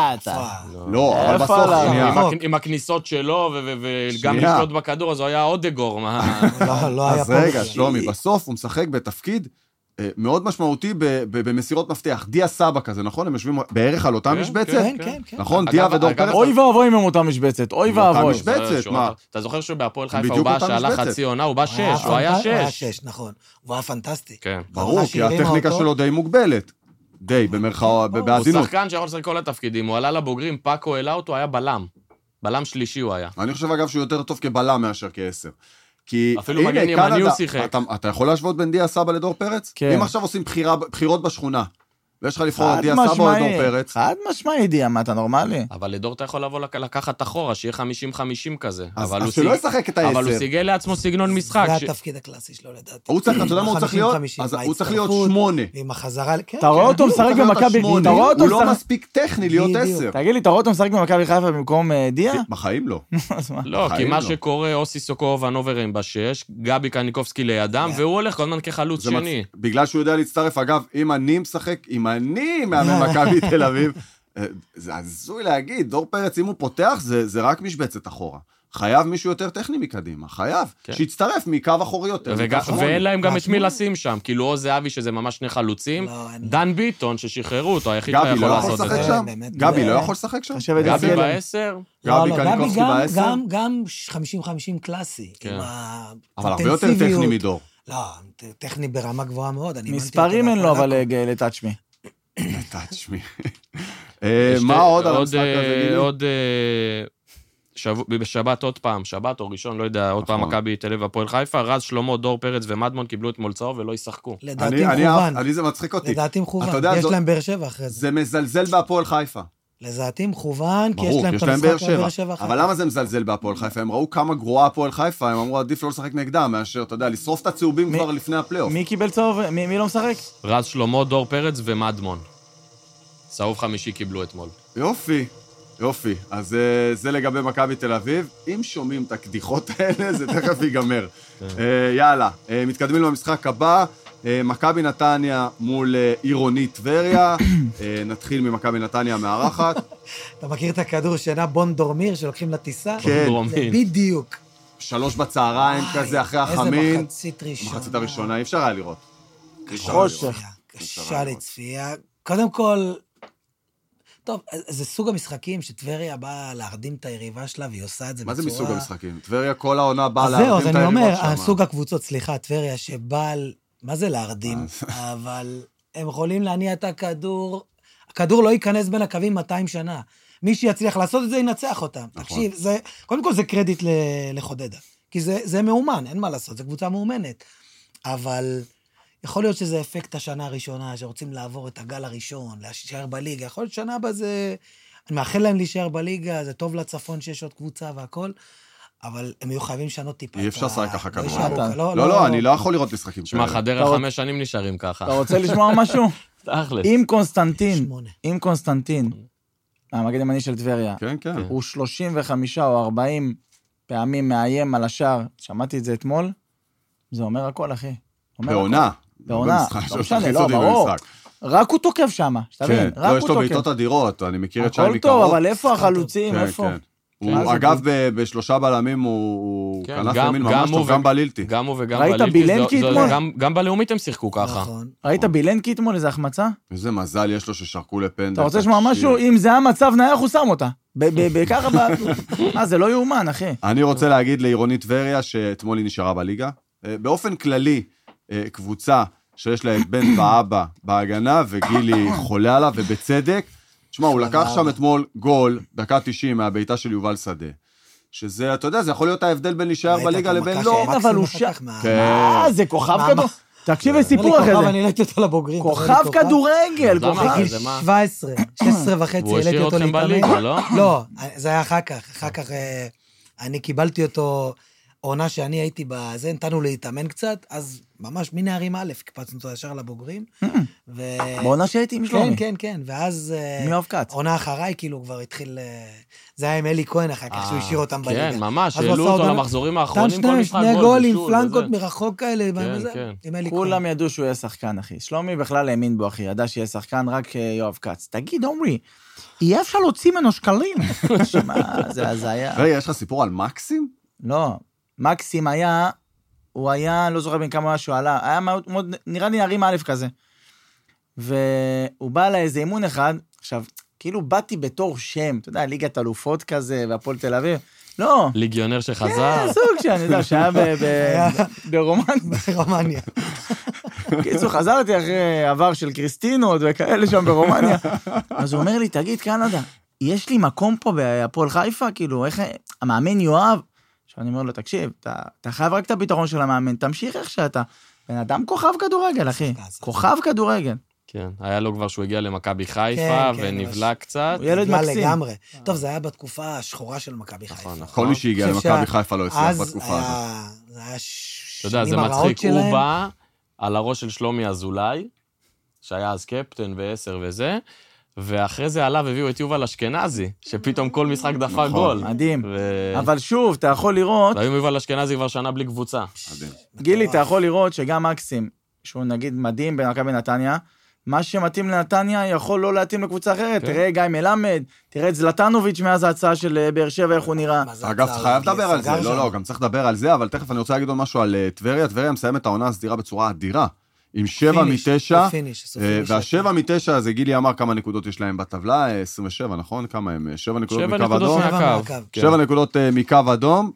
לא, אבל בסוף... עם הכניסות שלו, וגם לשלוט בכדור, אז הוא היה אודגור. אז רגע, שלומי, בסוף הוא משחק בתפקיד מאוד משמעותי במסירות מפתח. דיה סבא כזה, נכון? הם יושבים בערך על אותה משבצת? כן, כן, כן. נכון? דיה ודור פרץ. אוי ואבוי עם אותה משבצת, אוי ואבוי. משבצת, מה? אתה זוכר שבהפועל חיפה הוא בא שעלה חצי עונה, הוא בא שש, הוא היה שש. הוא היה שש, נכון. הוא היה פנטסטי. ברור, כי הטכניקה שלו די מוגבלת. די, במרכאות, בעדינות. הוא שחקן שיכול לשחק כל התפקידים, הוא עלה לבוגרים, פאקו העלה אותו, היה בלם. בלם שלישי הוא היה. אני חושב אגב שהוא יותר טוב כבלם מאשר כעשר. כי אפילו מגן ימני הוא שיחק. אתה, אתה יכול להשוות בין דיה סבא לדור פרץ? כן. אם עכשיו עושים בחירה, בחירות בשכונה, ויש לך לבחור דיה סבא או לדור פרץ? חד משמעי דיה, מה אתה נורמלי? אבל לדור אתה יכול לבוא לקחת אחורה, שיהיה חמישים חמישים כזה. אז, אז שלא ישחק את העשר. אבל הוא סיגל לעצמו סגנון משחק. זה ש... התפקיד הקלאסי שלו לדעתי. הוא צריך, אתה יודע מה הוא צריך להיות? אז הוא צריך להיות שמונה. ועם החזרה... אתה רואה אותו משחק במכבי... הוא לא מספיק טכני להיות עשר. תגיד לי, אתה רואה אותו משחק במכבי חיפה במקום דיה? בחיים לא. לא, כי מה שקורה, אוסי סוקו ונוברים בשש, גבי קניקובסקי לידם, והוא הולך כל הזמן כחלוץ שני. בגלל שהוא יודע להצטרף, אגב, אם אני משחק, אם אני מאמן מכבי תל אביב, זה עזוי להגיד, דור פרץ, אם הוא פותח, זה רק משבצת אחורה. חייב מישהו יותר טכני מקדימה, חייב, שיצטרף מקו אחורי יותר. ואין להם גם את מי לשים שם, כאילו או זהבי שזה ממש שני חלוצים, דן ביטון ששחררו אותו, היחיד לא יכול לעשות את זה. גבי לא יכול לשחק שם? גבי בעשר? גבי קניקובסקי בעשר? גם חמישים חמישים קלאסי. אבל הרבה יותר טכני מדור. לא, טכני ברמה גבוהה מאוד. מספרים אין לו, אבל לטאץ' מי. לטאץ' מי. מה עוד על המשחק הזה? עוד... בשבת עוד פעם, שבת או ראשון, לא יודע, עוד פעם מכבי תל אביב הפועל חיפה, רז שלמה, דור פרץ ומדמון קיבלו את מולצאו ולא ישחקו. לדעתי מכוון. אני זה מצחיק אותי. לדעתי מכוון, יש להם באר שבע אחרי זה. זה מזלזל בהפועל חיפה. לדעתי מכוון, כי יש להם את המשחק באר שבע אחרי. אבל למה זה מזלזל בהפועל חיפה? הם ראו כמה גרועה הפועל חיפה, הם אמרו עדיף לא לשחק נגדם, מאשר, אתה יודע, לשרוף את הצהובים כבר לפני הפלייאוף. מי קיבל צהוב? מי לא משחק? רז שלמה, דור פרץ ומדמון. צהוב חמישי קיבלו אתמול. יופי. יופי, אז זה לגבי מכבי תל אביב. אם שומעים את הקדיחות האלה, זה תכף ייגמר. יאללה, מתקדמים למשחק הבא. מכבי נתניה מול עירוני טבריה. נתחיל ממכבי נתניה מארחת. אתה מכיר את הכדור שינה בון דורמיר שלוקחים לטיסה? כן. זה בדיוק. שלוש בצהריים כזה אחרי החמין. איזה מחצית ראשונה. מחצית הראשונה, אי אפשר היה לראות. חושך. קשה לצפייה. קודם כל... טוב, זה סוג המשחקים שטבריה באה להרדים את היריבה שלה, והיא עושה את זה בצורה... מה זה מסוג המשחקים? טבריה כל העונה באה להרדים את היריבה שלה. אז זהו, אז אני אומר, שמה. סוג הקבוצות, סליחה, טבריה שבאה... מה זה להרדים? אבל הם יכולים להניע את הכדור... הכדור לא ייכנס בין הקווים מאתיים שנה. מי שיצליח לעשות את זה, ינצח אותם. נכון. תקשיב, זה... קודם כל זה קרדיט לחודדה. כי זה, זה מאומן, אין מה לעשות, זו קבוצה מאומנת. אבל... יכול להיות שזה אפקט השנה הראשונה, שרוצים לעבור את הגל הראשון, להישאר בליגה. יכול להיות שנה הבאה זה... אני מאחל להם להישאר בליגה, זה טוב לצפון שיש עוד קבוצה והכל, אבל הם יהיו חייבים לשנות טיפה. אי אפשר לשחק ככה כדור. לא, לא, לא, אני לא יכול לראות משחקים. שמע, חדרה חמש שנים נשארים ככה. אתה רוצה לשמוע משהו? תכלס. אם קונסטנטין, אם קונסטנטין, המגן ימני של טבריה, כן, כן. הוא שלושים וחמש או ארבעים פעמים מאיים על השער, שמעתי את זה אתמול, זה אומר הכל, אחי. בעונה. בעונה, לא משנה, לא, ברור. רק הוא תוקף שם, שתבין, רק הוא תוקף. יש לו בעיטות אדירות, אני מכיר את שי מקרוב. הכל טוב, אבל איפה החלוצים, איפה? הוא, אגב, בשלושה בלמים הוא כנף ימין ממש טוב, גם בלילתי. גם הוא וגם בלילתי. ראית בילנקי אתמול? גם בלאומית הם שיחקו ככה. ראית בילנקי אתמול, איזה החמצה? איזה מזל יש לו ששרקו לפנדל. אתה רוצה לשמוע משהו? אם זה המצב נייח, הוא שם אותה. בככה, אה, זה לא יאומן, אחי. אני רוצה להגיד לעירוני טבריה שאתמול היא נשארה בליגה. באופן כללי, קבוצה שיש לה את בן ואבא בהגנה, וגילי חולה עליו, ובצדק. תשמע, הוא לקח שם אתמול גול, דקה תשעים, מהביתה של יובל שדה. שזה, אתה יודע, זה יכול להיות ההבדל בין להישאר בליגה לבין לא. אבל הוא שח. אה, זה כוכב כדור. תקשיב לסיפור אחרי זה. אני העליתי אותו לבוגרים. כוכב כדורגל, כוכב. בגיל שבע עשרה, שש עשרה וחצי, העליתי אותו להתאמן. לא? לא, זה היה אחר כך. אחר כך אני קיבלתי אותו... עונה שאני הייתי בזה, נתנו להתאמן קצת, אז ממש מנערים א', קפצנו אותו ישר לבוגרים. בעונה שהייתי עם שלומי. כן, כן, כן, ואז... מיואב קץ. עונה אחריי, כאילו, כבר התחיל... זה היה עם אלי כהן אחר כך, שהוא השאיר אותם בליגה. כן, ממש, העלו אותו למחזורים האחרונים, כל משחק גול. שני גולים, פלנקות מרחוק כאלה, עם אלי כהן. כולם ידעו שהוא יהיה שחקן, אחי. שלומי בכלל האמין בו, אחי, ידע שיהיה שחקן רק יואב קץ. תגיד, עומרי, יהיה אפשר להוציא ממנו שקלים? זה היה... רגע, יש לך סיפור על מקסים? לא, מקסים היה, הוא היה, לא זוכר בין כמה משהו עלה, היה מאוד, נראה לי נערים א' כזה. והוא בא לאיזה אימון אחד, עכשיו, כאילו באתי בתור שם, אתה יודע, ליגת אלופות כזה, והפועל תל אביב, לא. ליגיונר שחזר. כן, סוג שאני יודע, שהיה ברומניה. קיצור, חזרתי אחרי עבר של קריסטינות וכאלה שם ברומניה. אז הוא אומר לי, תגיד, קנדה, יש לי מקום פה בהפועל חיפה, כאילו, איך, המאמן יואב, שאני אומר לו, תקשיב, אתה, אתה חייב רק את הפתרון של המאמן, תמשיך איך שאתה. בן אדם כוכב כדורגל, אחי. כוכב כדורגל. כן, היה לו כבר שהוא הגיע למכבי חיפה, ונבלה קצת. הוא ילד מקסים. לגמרי. טוב, זה היה בתקופה השחורה של מכבי חיפה. כל מי שהגיע למכבי חיפה לא הצליח בתקופה הזאת. זה היה אתה יודע, זה מצחיק, הוא בא על הראש של שלומי אזולאי, שהיה אז קפטן ועשר וזה, ואחרי זה עלה והביאו את יובל אשכנזי, שפתאום כל משחק דפק גול. מדהים. אבל שוב, אתה יכול לראות... והיום יובל אשכנזי כבר שנה בלי קבוצה. גילי, אתה יכול לראות שגם מקסים, שהוא נגיד מדהים במכבי נתניה, מה שמתאים לנתניה יכול לא להתאים לקבוצה אחרת. תראה גיא מלמד, תראה את זלטנוביץ' מאז ההצעה של באר שבע, איך הוא נראה. אגב, חייב לדבר על זה. לא, לא, גם צריך לדבר על זה, אבל תכף אני רוצה להגיד עוד משהו על טבריה. טבריה מסיים את העונה הסדירה בצורה אדירה. עם שבע מתשע, והשבע מתשע, זה גילי אמר כמה נקודות יש להם בטבלה, עשרים ושבע, נכון? כמה הם? שבע נקודות מקו אדום. שבע נקודות מקו אדום.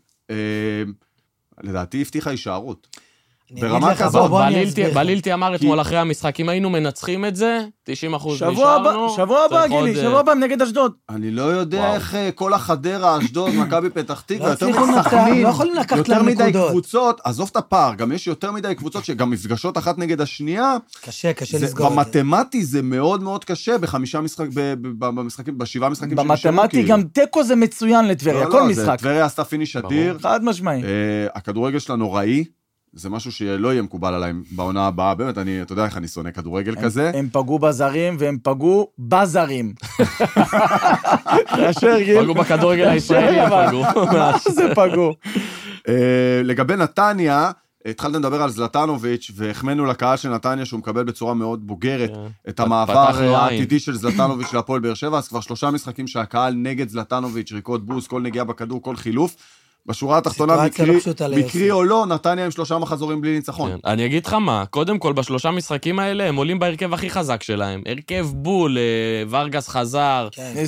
לדעתי הבטיחה הישארות. ברמה כזאת. בלילתי אמר אתמול אחרי המשחק, אם היינו מנצחים את זה, תשעים אחוז נשארנו. שבוע הבא, גילי, שבוע הבא נגד אשדוד. אני לא יודע איך כל החדרה, אשדוד, מכבי פתח תקווה, יותר מסכנים, יותר מדי קבוצות, עזוב את הפער, גם יש יותר מדי קבוצות שגם מפגשות אחת נגד השנייה. קשה, קשה לסגור את זה. במתמטי זה מאוד מאוד קשה, בחמישה משחקים, בשבעה משחקים שנשארו. במתמטי גם טקו זה מצוין לטבריה, כל משחק. טבריה עשתה פיניש אדיר. חד משמעי. הכדורגל שלנו ראי. זה משהו שלא יהיה מקובל עליי בעונה הבאה, באמת, אני, אתה יודע איך אני שונא כדורגל כזה. הם פגעו בזרים, והם פגעו בזרים. פגעו בכדורגל הישראלי, הם פגעו. זה פגעו. לגבי נתניה, התחלת לדבר על זלטנוביץ', והחמנו לקהל של נתניה, שהוא מקבל בצורה מאוד בוגרת, את המעבר העתידי של זלטנוביץ' להפועל באר שבע, אז כבר שלושה משחקים שהקהל נגד זלטנוביץ', ריקות בוז, כל נגיעה בכדור, כל חילוף, בשורה התחתונה, מקרי או לא, נתניה עם שלושה מחזורים בלי ניצחון. אני אגיד לך מה, קודם כל, בשלושה משחקים האלה, הם עולים בהרכב הכי חזק שלהם. הרכב בול, ורגס חזר,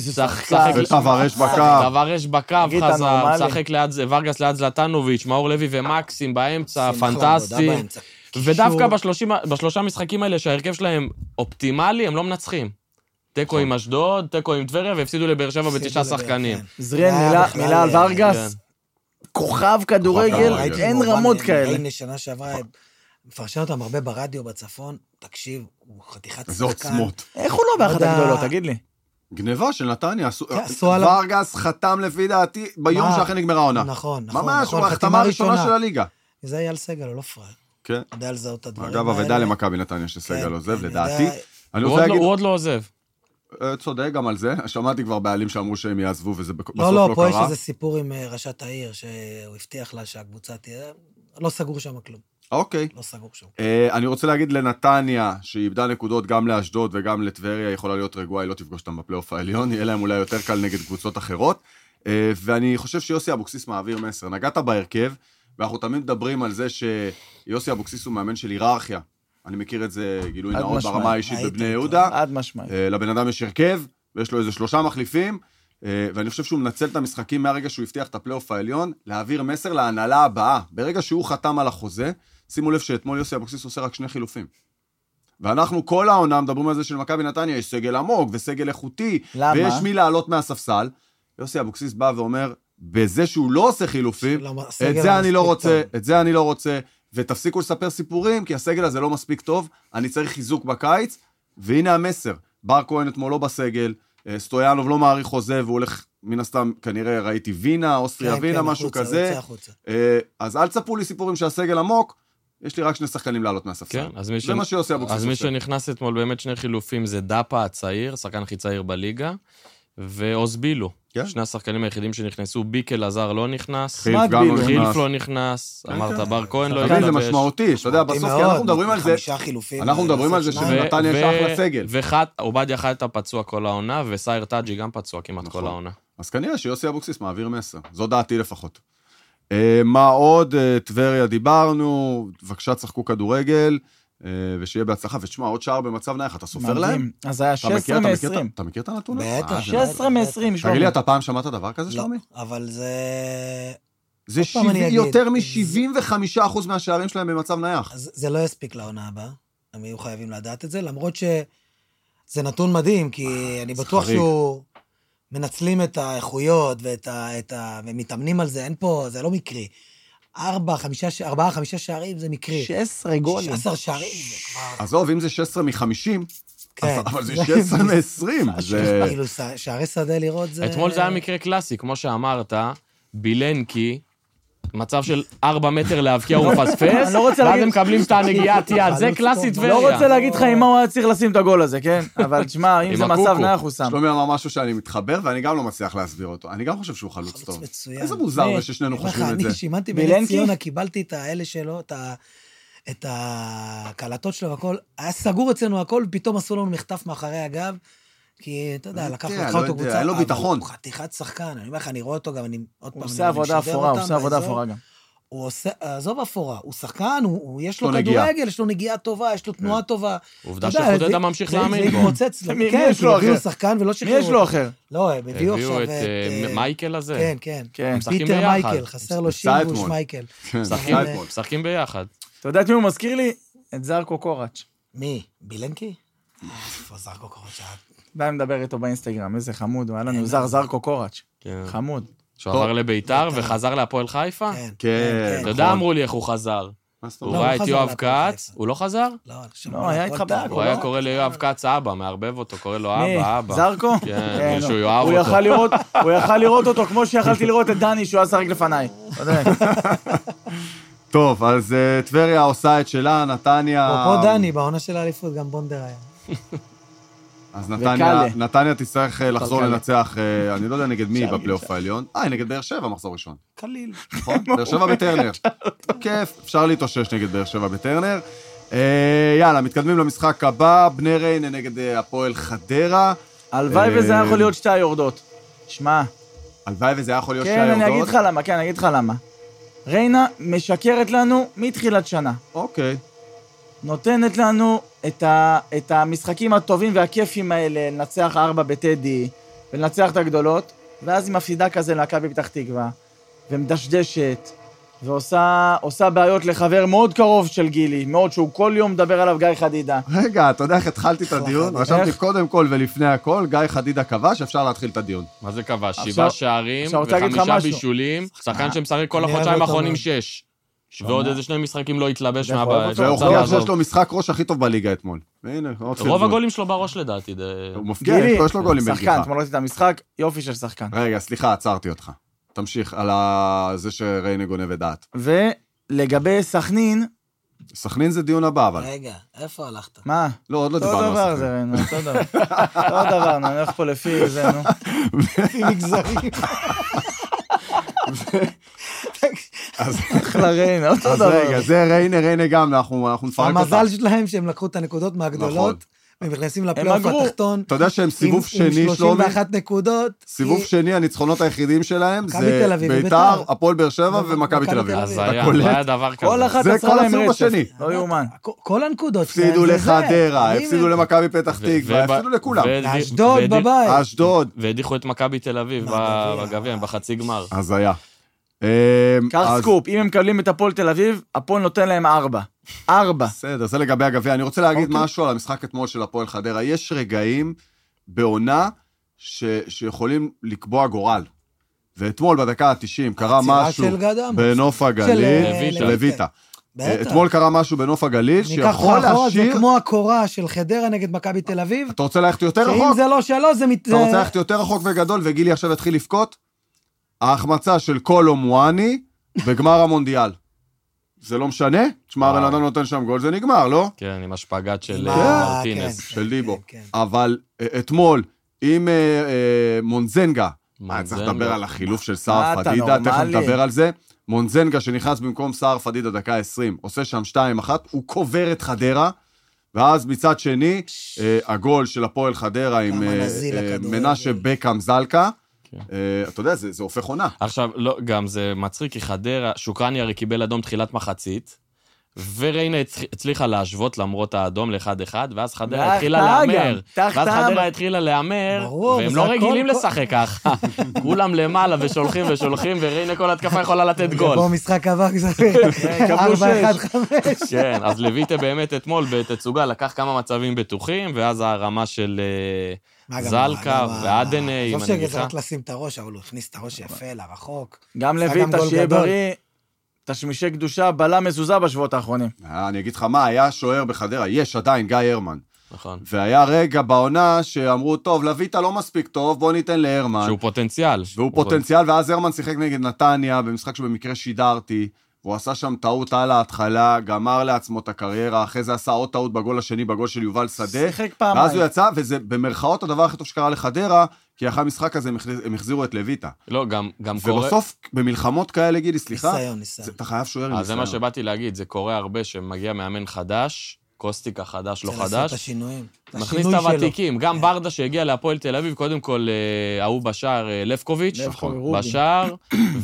ותוורש בקו. תוורש בקו חזר, שחק ורגס ליד זלטנוביץ', מאור לוי ומקסים באמצע, פנטסטי. ודווקא בשלושה משחקים האלה, שההרכב שלהם אופטימלי, הם לא מנצחים. טקו עם אשדוד, טקו עם טבריה, והפסידו לבאר שבע בתשעה שחקנים. זרן, מילה על ורגס. כוכב כדורגל, אין רמות כאלה. הנה, שנה שעברה, מפרשן אותם הרבה ברדיו בצפון, תקשיב, הוא חתיכת שחקן. זה עוצמות. איך הוא לא באחת הגדולות, תגיד לי? גניבה של נתניה. ורגס חתם לפי דעתי ביום שאחרי נגמרה העונה. נכון, נכון. ממש, הוא החתמה הראשונה של הליגה. זה אייל סגל, הוא לא פראייר. כן. יודע על זה עוד הדברים. אגב, עבדה למכבי נתניה שסגל עוזב, לדעתי. הוא עוד לא עוזב. צודק גם על זה, שמעתי כבר בעלים שאמרו שהם יעזבו וזה בסוף לא קרה. לא, לא, פה יש איזה סיפור עם ראשת העיר, שהוא הבטיח לה שהקבוצה תהיה, לא סגור שם כלום. אוקיי. לא סגור שם. אני רוצה להגיד לנתניה, שהיא איבדה נקודות גם לאשדוד וגם לטבריה, יכולה להיות רגועה, היא לא תפגוש אותם בפלייאוף העליון, יהיה להם אולי יותר קל נגד קבוצות אחרות, ואני חושב שיוסי אבוקסיס מעביר מסר. נגעת בהרכב, ואנחנו תמיד מדברים על זה שיוסי אבוקסיס הוא מאמן של היררכיה. אני מכיר את זה גילוי נאות ברמה האישית בבני יהודה. עד משמעי. לבן אדם יש הרכב, ויש לו איזה שלושה מחליפים, ואני חושב שהוא מנצל את המשחקים מהרגע שהוא הבטיח את הפלייאוף העליון, להעביר מסר להנהלה הבאה. ברגע שהוא חתם על החוזה, שימו לב שאתמול יוסי אבוקסיס עושה רק שני חילופים. ואנחנו כל העונה מדברים על זה של מכבי נתניה, יש סגל עמוק וסגל איכותי, למה? ויש מי לעלות מהספסל. יוסי אבוקסיס בא ואומר, בזה שהוא לא עושה חילופים, את זה אני לא רוצה, את זה אני לא רוצה, ותפסיקו לספר סיפורים, כי הסגל הזה לא מספיק טוב, אני צריך חיזוק בקיץ, והנה המסר, בר כהן אתמול לא בסגל, סטויאנוב לא מעריך חוזה, והוא הולך, מן הסתם, כנראה ראיתי וינה, אוסטריה וינה, משהו כזה. אז אל תספרו לי סיפורים שהסגל עמוק, יש לי רק שני שחקנים לעלות מהספסל. זה מה שיוסי אבוקסיס עושה. אז מי שנכנס אתמול באמת שני חילופים, זה דאפה הצעיר, שחקן הכי צעיר בליגה, ואוסבילו. שני השחקנים היחידים שנכנסו, ביקל עזר לא נכנס, חילף לא נכנס, אמרת בר כהן לא נכנס. זה משמעותי, אתה יודע, בסוף, כי אנחנו מדברים על זה, אנחנו מדברים על זה שנתן יש אחלה סגל. ועובדיה חייטה פצוע כל העונה, וסייר טאג'י גם פצוע כמעט כל העונה. אז כנראה שיוסי אבוקסיס מעביר מסר, זו דעתי לפחות. מה עוד? טבריה דיברנו, בבקשה צחקו כדורגל, ושיהיה בהצלחה, ותשמע, עוד שער במצב נייח, אתה סופר להם? אז היה שש עשרה מ-עשרים. אתה מכיר את הנתון? בטח. שש עשרה מ-עשרים, תגיד לי, אתה פעם שמעת דבר כזה, שלומי? לא, אבל זה... זה יותר מ-שבעים וחמישה אחוז מהשערים שלהם במצב נייח. זה לא יספיק לעונה הבאה, הם יהיו חייבים לדעת את זה, למרות שזה נתון מדהים, כי אני בטוח שהוא... מנצלים את האיכויות ומתאמנים על זה, אין פה, זה לא מקרי. ארבע, חמישה, ארבעה, חמישה שערים זה מקרי. שש עשרה גולים. שש עשרה שערים זה כבר... עזוב, אם זה שש עשרה מ-חמישים, אבל זה שש עשרה מ-עשרים. כאילו, שערי שדה לראות זה... אתמול זה היה מקרה קלאסי, כמו שאמרת, בילנקי, מצב של ארבע מטר להבקיע ומפספס, ואז הם מקבלים את הנגיעת יד, זה קלאסי טבריה. לא רוצה להגיד לך עם מה הוא היה צריך לשים את הגול הזה, כן? אבל תשמע, אם זה מצב נייח הוא שם. שלומי אמר משהו שאני מתחבר, ואני גם לא מצליח להסביר אותו. אני גם חושב שהוא חלוץ טוב. איזה מוזר ששנינו חושבים את זה. אני שימנתי בנס ציונה, קיבלתי את האלה שלו, את הקלטות שלו והכל, היה סגור אצלנו הכל, פתאום עשו לנו מחטף מאחורי הגב, כי, אתה יודע, לקח לך אותו קבוצה, אין לו ביטחון. הוא חתיכת שחקן, אני אומר לך, אני רואה אותו גם, אני עוד פעם... הוא עושה עבודה אפורה, הוא עושה עבודה אפורה גם. הוא עושה, עזוב אפורה, הוא שחקן, יש לו כדורגל, יש לו נגיעה טובה, יש לו תנועה טובה. עובדה שחודדה ממשיך להאמין בו. זה מתפוצץ לו. כן, יש לו הביאו שחקן ולא שחררו. מי יש לו אחר? לא, הם הביאו עכשיו את מייקל הזה. כן, כן. פיטר מייקל, חסר לו שימוש מייקל. משחקים ביחד. אתה יודע את מי הוא מזכיר לי? את זרקו קוראץ'. מי? בילנקי? איפה זרקו קוראץ'? די מדבר איתו באינסטגרם, איזה חמוד, הוא היה לנו זר זרקו קוראץ'. חמוד. שהוא עבר לביתר וחזר להפועל חיפה? כן. אתה יודע, אמרו לי איך הוא חזר. הוא ראה את יואב קץ, הוא לא חזר? לא, היה איתך באק. הוא היה קורא ליואב קץ אבא, מערבב אותו, קורא לו אבא, אבא. זרקו? כן, שהוא יואב אותו. הוא יכל לראות אותו כמו שיכלתי לראות את דני, שהוא היה שחק לפניי. טוב, אז טבריה עושה את שלה, נתניה... פה דני, בעונה של האליפות, גם בונדר היה. אז נתניה תצטרך לחזור לנצח, אני לא יודע נגד מי בפלייאוף העליון. אה, נגד באר שבע, מחזור ראשון. קליל. נכון? באר שבע בטרנר. כיף, אפשר להתאושש נגד באר שבע בטרנר. יאללה, מתקדמים למשחק הבא, בני ריינה נגד הפועל חדרה. הלוואי וזה יכול להיות שתי היורדות. שמע. הלוואי וזה יכול להיות שתי היורדות. היורדות. כן, אני אגיד לך למה, כן, אני אגיד לך למה. ריינה משקרת לנו מתחילת שנה. אוקיי. נותנת לנו את, ה, את המשחקים הטובים והכיפים האלה, לנצח ארבע בטדי, ולנצח את הגדולות, ואז היא מפסידה כזה למכבי פתח תקווה, ומדשדשת, ועושה עושה בעיות לחבר מאוד קרוב של גילי, מאוד שהוא כל יום מדבר עליו גיא חדידה. רגע, אתה יודע איך התחלתי את הדיון? רשמתי קודם כל ולפני הכל, גיא חדידה כבש, אפשר להתחיל את הדיון. מה זה כבש? שבעה שערים וחמישה בישולים, שחקן שמשחק כל החודשיים האחרונים שש. ועוד איזה שני משחקים לא התלבש מהבית. והוא חושב שיש לו משחק ראש הכי טוב בליגה אתמול. רוב הגולים שלו בראש לדעתי. הוא מפגיע, יש לו גולים בנגיחה. שחקן, אתמול ראיתי את המשחק, יופי של שחקן. רגע, סליחה, עצרתי אותך. תמשיך על זה שריינה גונב את דעת. ולגבי סכנין... סכנין זה דיון הבא, אבל... רגע, איפה הלכת? מה? לא, עוד לא דיברנו על סכנין. אותו דבר, אותו דבר, נלך פה לפי זה, נו. לפי מגזרים. אז אחלה ריינה, אותו דבר. אז רגע, זה ריינה, ריינה גם, אנחנו נפרק אותה. המזל שלהם שהם לקחו את הנקודות מהגדולות, והם נכנסים לפלייאוף התחתון. אתה יודע שהם סיבוב שני, שלומי? עם שלושים ואחת נקודות. סיבוב שני, הניצחונות היחידים שלהם, זה ביתר, הפועל באר שבע ומכבי תל אביב. אז היה דבר כזה. זה כל הסיבוב השני. לא יאומן. כל הנקודות. הפסידו לחדרה, הפסידו למכבי פתח תקווה, הפסידו לכולם. אשדוד בבית. אשדוד. והדיחו את מכבי תל אביב בגביע, בחצי גמר. אז היה. קר סקופ, אם הם מקבלים את הפועל תל אביב, הפועל נותן להם ארבע. ארבע. בסדר, זה לגבי הגביע. אני רוצה להגיד משהו על המשחק אתמול של הפועל חדרה. יש רגעים בעונה שיכולים לקבוע גורל. ואתמול בדקה ה-תשעים קרה משהו בנוף הגליל, לויטה. אתמול קרה משהו בנוף הגליל, שיכול להשאיר... זה כמו הקורה של חדרה נגד מכבי תל אביב. אתה רוצה ללכת יותר רחוק? שאם זה לא שלו, זה... אתה רוצה ללכת יותר רחוק וגדול, וגילי עכשיו התחיל לבכות? ההחמצה של קולו מואני בגמר המונדיאל. זה לא משנה? תשמע, הבן אדם נותן שם גול, זה נגמר, לא? כן, עם השפגת של מרטינס. של דיבו. אבל אתמול, עם מונזנגה, צריך לדבר על החילוף של סער פדידה, תכף נדבר על זה. מונזנגה שנכנס במקום סער פדידה דקה עשרים, עושה שם שתיים אחת, הוא קובר את חדרה, ואז מצד שני, הגול של הפועל חדרה עם מנשה בקאם זלקה, אתה יודע, זה הופך עונה. עכשיו, גם זה מצחיק, כי חדרה, שוקרני הרי קיבל אדום תחילת מחצית, וריינה הצליחה להשוות למרות האדום לאחד אחד, ואז חדרה התחילה להאמר, ואז חדרה התחילה להאמר, והם לא רגילים לשחק ככה. כולם למעלה ושולחים ושולחים, וריינה כל התקפה יכולה לתת גול. בוא משחק עבר כזאת, ארבע אחד חמש. כן, אז לויטה באמת אתמול בתצוגה לקח כמה מצבים בטוחים, ואז הרמה של זלקה ועדני. אני חושב שזה רק לשים את הראש, אבל הוא הכניס את הראש יפה לרחוק. גם לויטה שיהיה בריא. תשמישי קדושה, בלה מזוזה בשבועות האחרונים. אני אגיד לך מה, היה שוער בחדרה, יש עדיין גיא הרמן. נכון. והיה רגע בעונה שאמרו, טוב, לויטה לא מספיק טוב, בוא ניתן להרמן. שהוא פוטנציאל. והוא פוטנציאל, ואז הרמן שיחק נגד נתניה, במשחק שבמקרה שידרתי, והוא עשה שם טעות על ההתחלה, גמר לעצמו את הקריירה, אחרי זה עשה עוד טעות בגול השני, בגול של יובל שדה. שיחק פעמיים. ואז הוא יצא, וזה במרכאות הדבר הכי טוב שקרה לחדרה, כי אחרי המשחק הזה הם החזירו את לויטה. לא, גם, גם קורה... ובסוף, במלחמות כאלה, גידי, סליחה, ניסיון, ניסיון. אתה חייב שוער עם ניסיון. אז זה מה שבאתי להגיד, זה קורה הרבה שמגיע מאמן חדש, קוסטיק החדש, לא חדש. צריך לעשות את השינויים. מכניס את הוותיקים, גם ברדה שהגיע להפועל תל אביב, קודם כל, ההוא בשער לבקוביץ', בשער,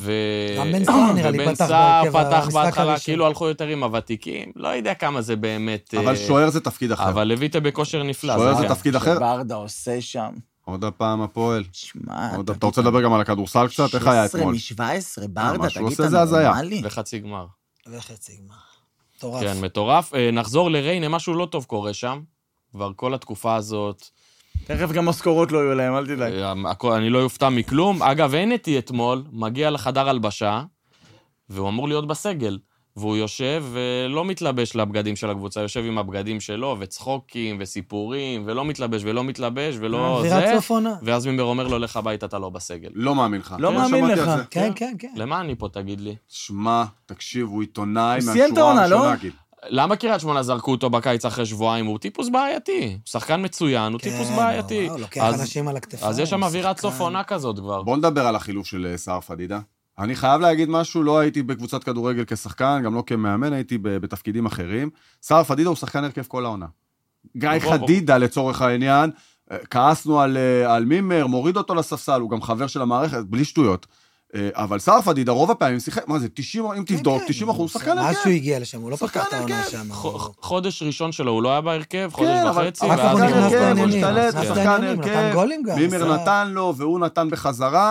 ובן סער נראה לי פתח בהתחלה, כאילו הלכו יותר עם הוותיקים, לא יודע כמה זה באמת... אבל שוער זה תפקיד אחר. אבל לויטה בכושר נפלא. שוער זה תפקיד אחר. שברדה עושה שם. עוד הפעם הפועל. שמע, אתה רוצה לדבר גם על הכדורסל קצת? איך היה אתמול? שבע עשרה מ-שבע עשרה, ברדה, תגיד, אתה נורמלי? וחצי גמר. וחצי גמר. מטורף. כן, מטורף. נחזור לריינה, משהו לא טוב קורה שם. כבר כל התקופה הזאת. תכף גם משכורות לא יהיו להם, אל תדאג. אני לא יופתע מכלום. אגב, הנטי אתמול, מגיע לחדר הלבשה, והוא אמור להיות בסגל. והוא יושב ולא מתלבש לבגדים של הקבוצה, יושב עם הבגדים שלו, וצחוקים וסיפורים, ולא מתלבש ולא מתלבש, ולא זה. ואז מימר אומר לו, לך הביתה, אתה לא בסגל. לא מאמין לך. לא מאמין לך. כן, כן, כן. למה אני פה, תגיד לי? שמע, תקשיב, הוא עיתונאי מהשורה הראשונה, גיל. למה קריית שמונה זרקו אותו בקיץ אחרי שבועיים? הוא טיפוס בעייתי. הוא שחקן מצוין, הוא טיפוס בעייתי. הוא לוקח אנשים על הכתפיים. אז יש שם אווירת סוף עונה כזאת כבר. בוא נדבר על החילוף של סער פדידה. אני חייב להגיד משהו, לא הייתי בקבוצת כדורגל כשחקן, גם לא כמאמן, הייתי בתפקידים אחרים. סער פדידה הוא שחקן הרכב כל העונה. גיא חדידה לצורך העניין, כעסנו על, על מימר, מוריד אותו לספסל, הוא גם חבר של המערכת, בלי שטויות. אבל סער פדידה, רוב הפעמים, שיחק, מה זה, תשעים, אם תבדוק, תשעים אחוז, שחקן הרכב. אז שהוא הגיע לשם, הוא לא פתח את העונה שם. חודש ראשון שלו, הוא לא היה בהרכב, חודש וחצי. כן, אבל שחקן הרכב, הוא השתלט, שחקן הרכב, מימר נתן לו, והוא נתן בחזרה.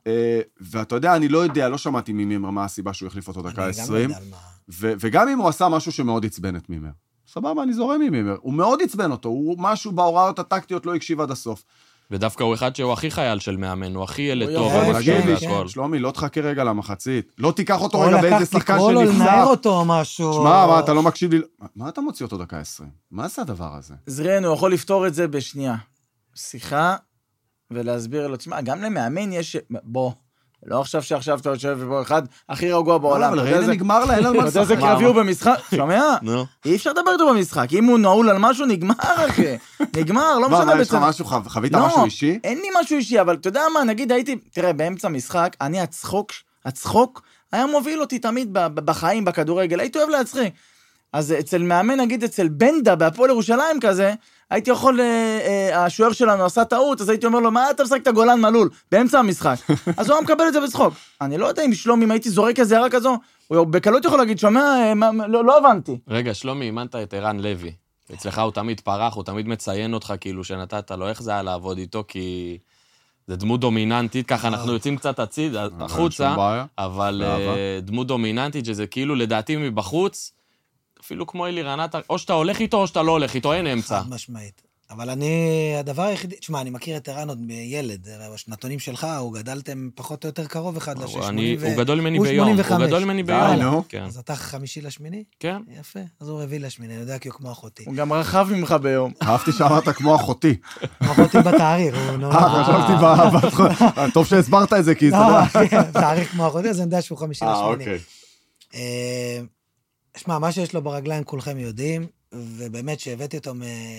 ואתה יודע, אני לא יודע, לא שמעתי ממימר מה הסיבה שהוא החליף אותו דקה עשרים, וגם אם הוא עשה משהו שמאוד עצבן את מימר, סבבה, אני זורם ממימר, הוא מאוד עצבן אותו, הוא משהו בהוראות הטקטיות לא הקשיב עד הסוף. ודווקא הוא אחד שהוא הכי חייל של מאמן, הוא הכי ילד טוב. שלומי, לא תחכה רגע למחצית, לא תיקח אותו רגע באיזה שחקן שנפסק. או לקח לנער אותו או משהו. שמע, מה, אתה לא מקשיב לי, מה אתה מוציא אותו דקה עשרים? מה זה הדבר הזה? זרן, הוא יכול לפתור את זה בשנייה. שיחה ולהסביר לו, תשמע, גם למאמן יש, בוא, לא עכשיו שעכשיו אתה יושב ובוא אחד הכי רגוע בעולם. אבל ריינה נגמר לה, אין על מה לשחק. זה קרבי הוא במשחק, שומע? אי אפשר לדבר איתו במשחק, אם הוא נעול על משהו, נגמר אחי, נגמר, לא משנה. מה, יש לך משהו, חווית משהו אישי? אין לי משהו אישי, אבל אתה יודע מה, נגיד הייתי, תראה, באמצע משחק, אני הצחוק, הצחוק היה מוביל אותי תמיד בחיים, בכדורגל, הייתי אוהב להצחיק. אז אצל מאמן, נגיד אצל בנדה, בהפועל ירושלים כזה, הייתי יכול, השוער שלנו עשה טעות, אז הייתי אומר לו, מה אתה משחק את הגולן מלול? באמצע המשחק. אז הוא מקבל את זה בצחוק. אני לא יודע אם שלומי, אם הייתי זורק איזה הערה כזו, הוא בקלות יכול להגיד, שומע, לא הבנתי. רגע, שלומי, אימנת את ערן לוי. אצלך הוא תמיד פרח, הוא תמיד מציין אותך, כאילו שנתת לו, איך זה היה לעבוד איתו, כי זה דמות דומיננטית, ככה אנחנו יוצאים קצת הצid, החוצה, אבל דמות דומיננטית, שזה כאילו לדעתי מבחוץ, אפילו כמו אלי רנת, או שאתה הולך איתו, או שאתה לא הולך איתו, אין אמצע. חד משמעית. אבל אני, הדבר היחידי, תשמע, אני מכיר את ערן עוד בילד, בשנתונים שלך, הוא גדלתם פחות או יותר קרוב אחד לשמונים ו... הוא גדול ממני ביום, הוא גדול ממני ביום. אז אתה חמישי לשמיני? כן. יפה, אז הוא רביעי לשמיני, אני יודע כי הוא כמו אחותי. הוא גם רחב ממך ביום. אהבתי שאמרת כמו אחותי. אחותי בתאריך, הוא נורא. אה, חשבתי, טוב שהסברת את זה, כי זה לא... תאריך כמו אחותי, אז אני יודע שהוא חמישי לשמיני. אה, אוקיי. שמע, מה שיש לו ברגליים כולכם יודעים, ובאמת שהבאתי אותו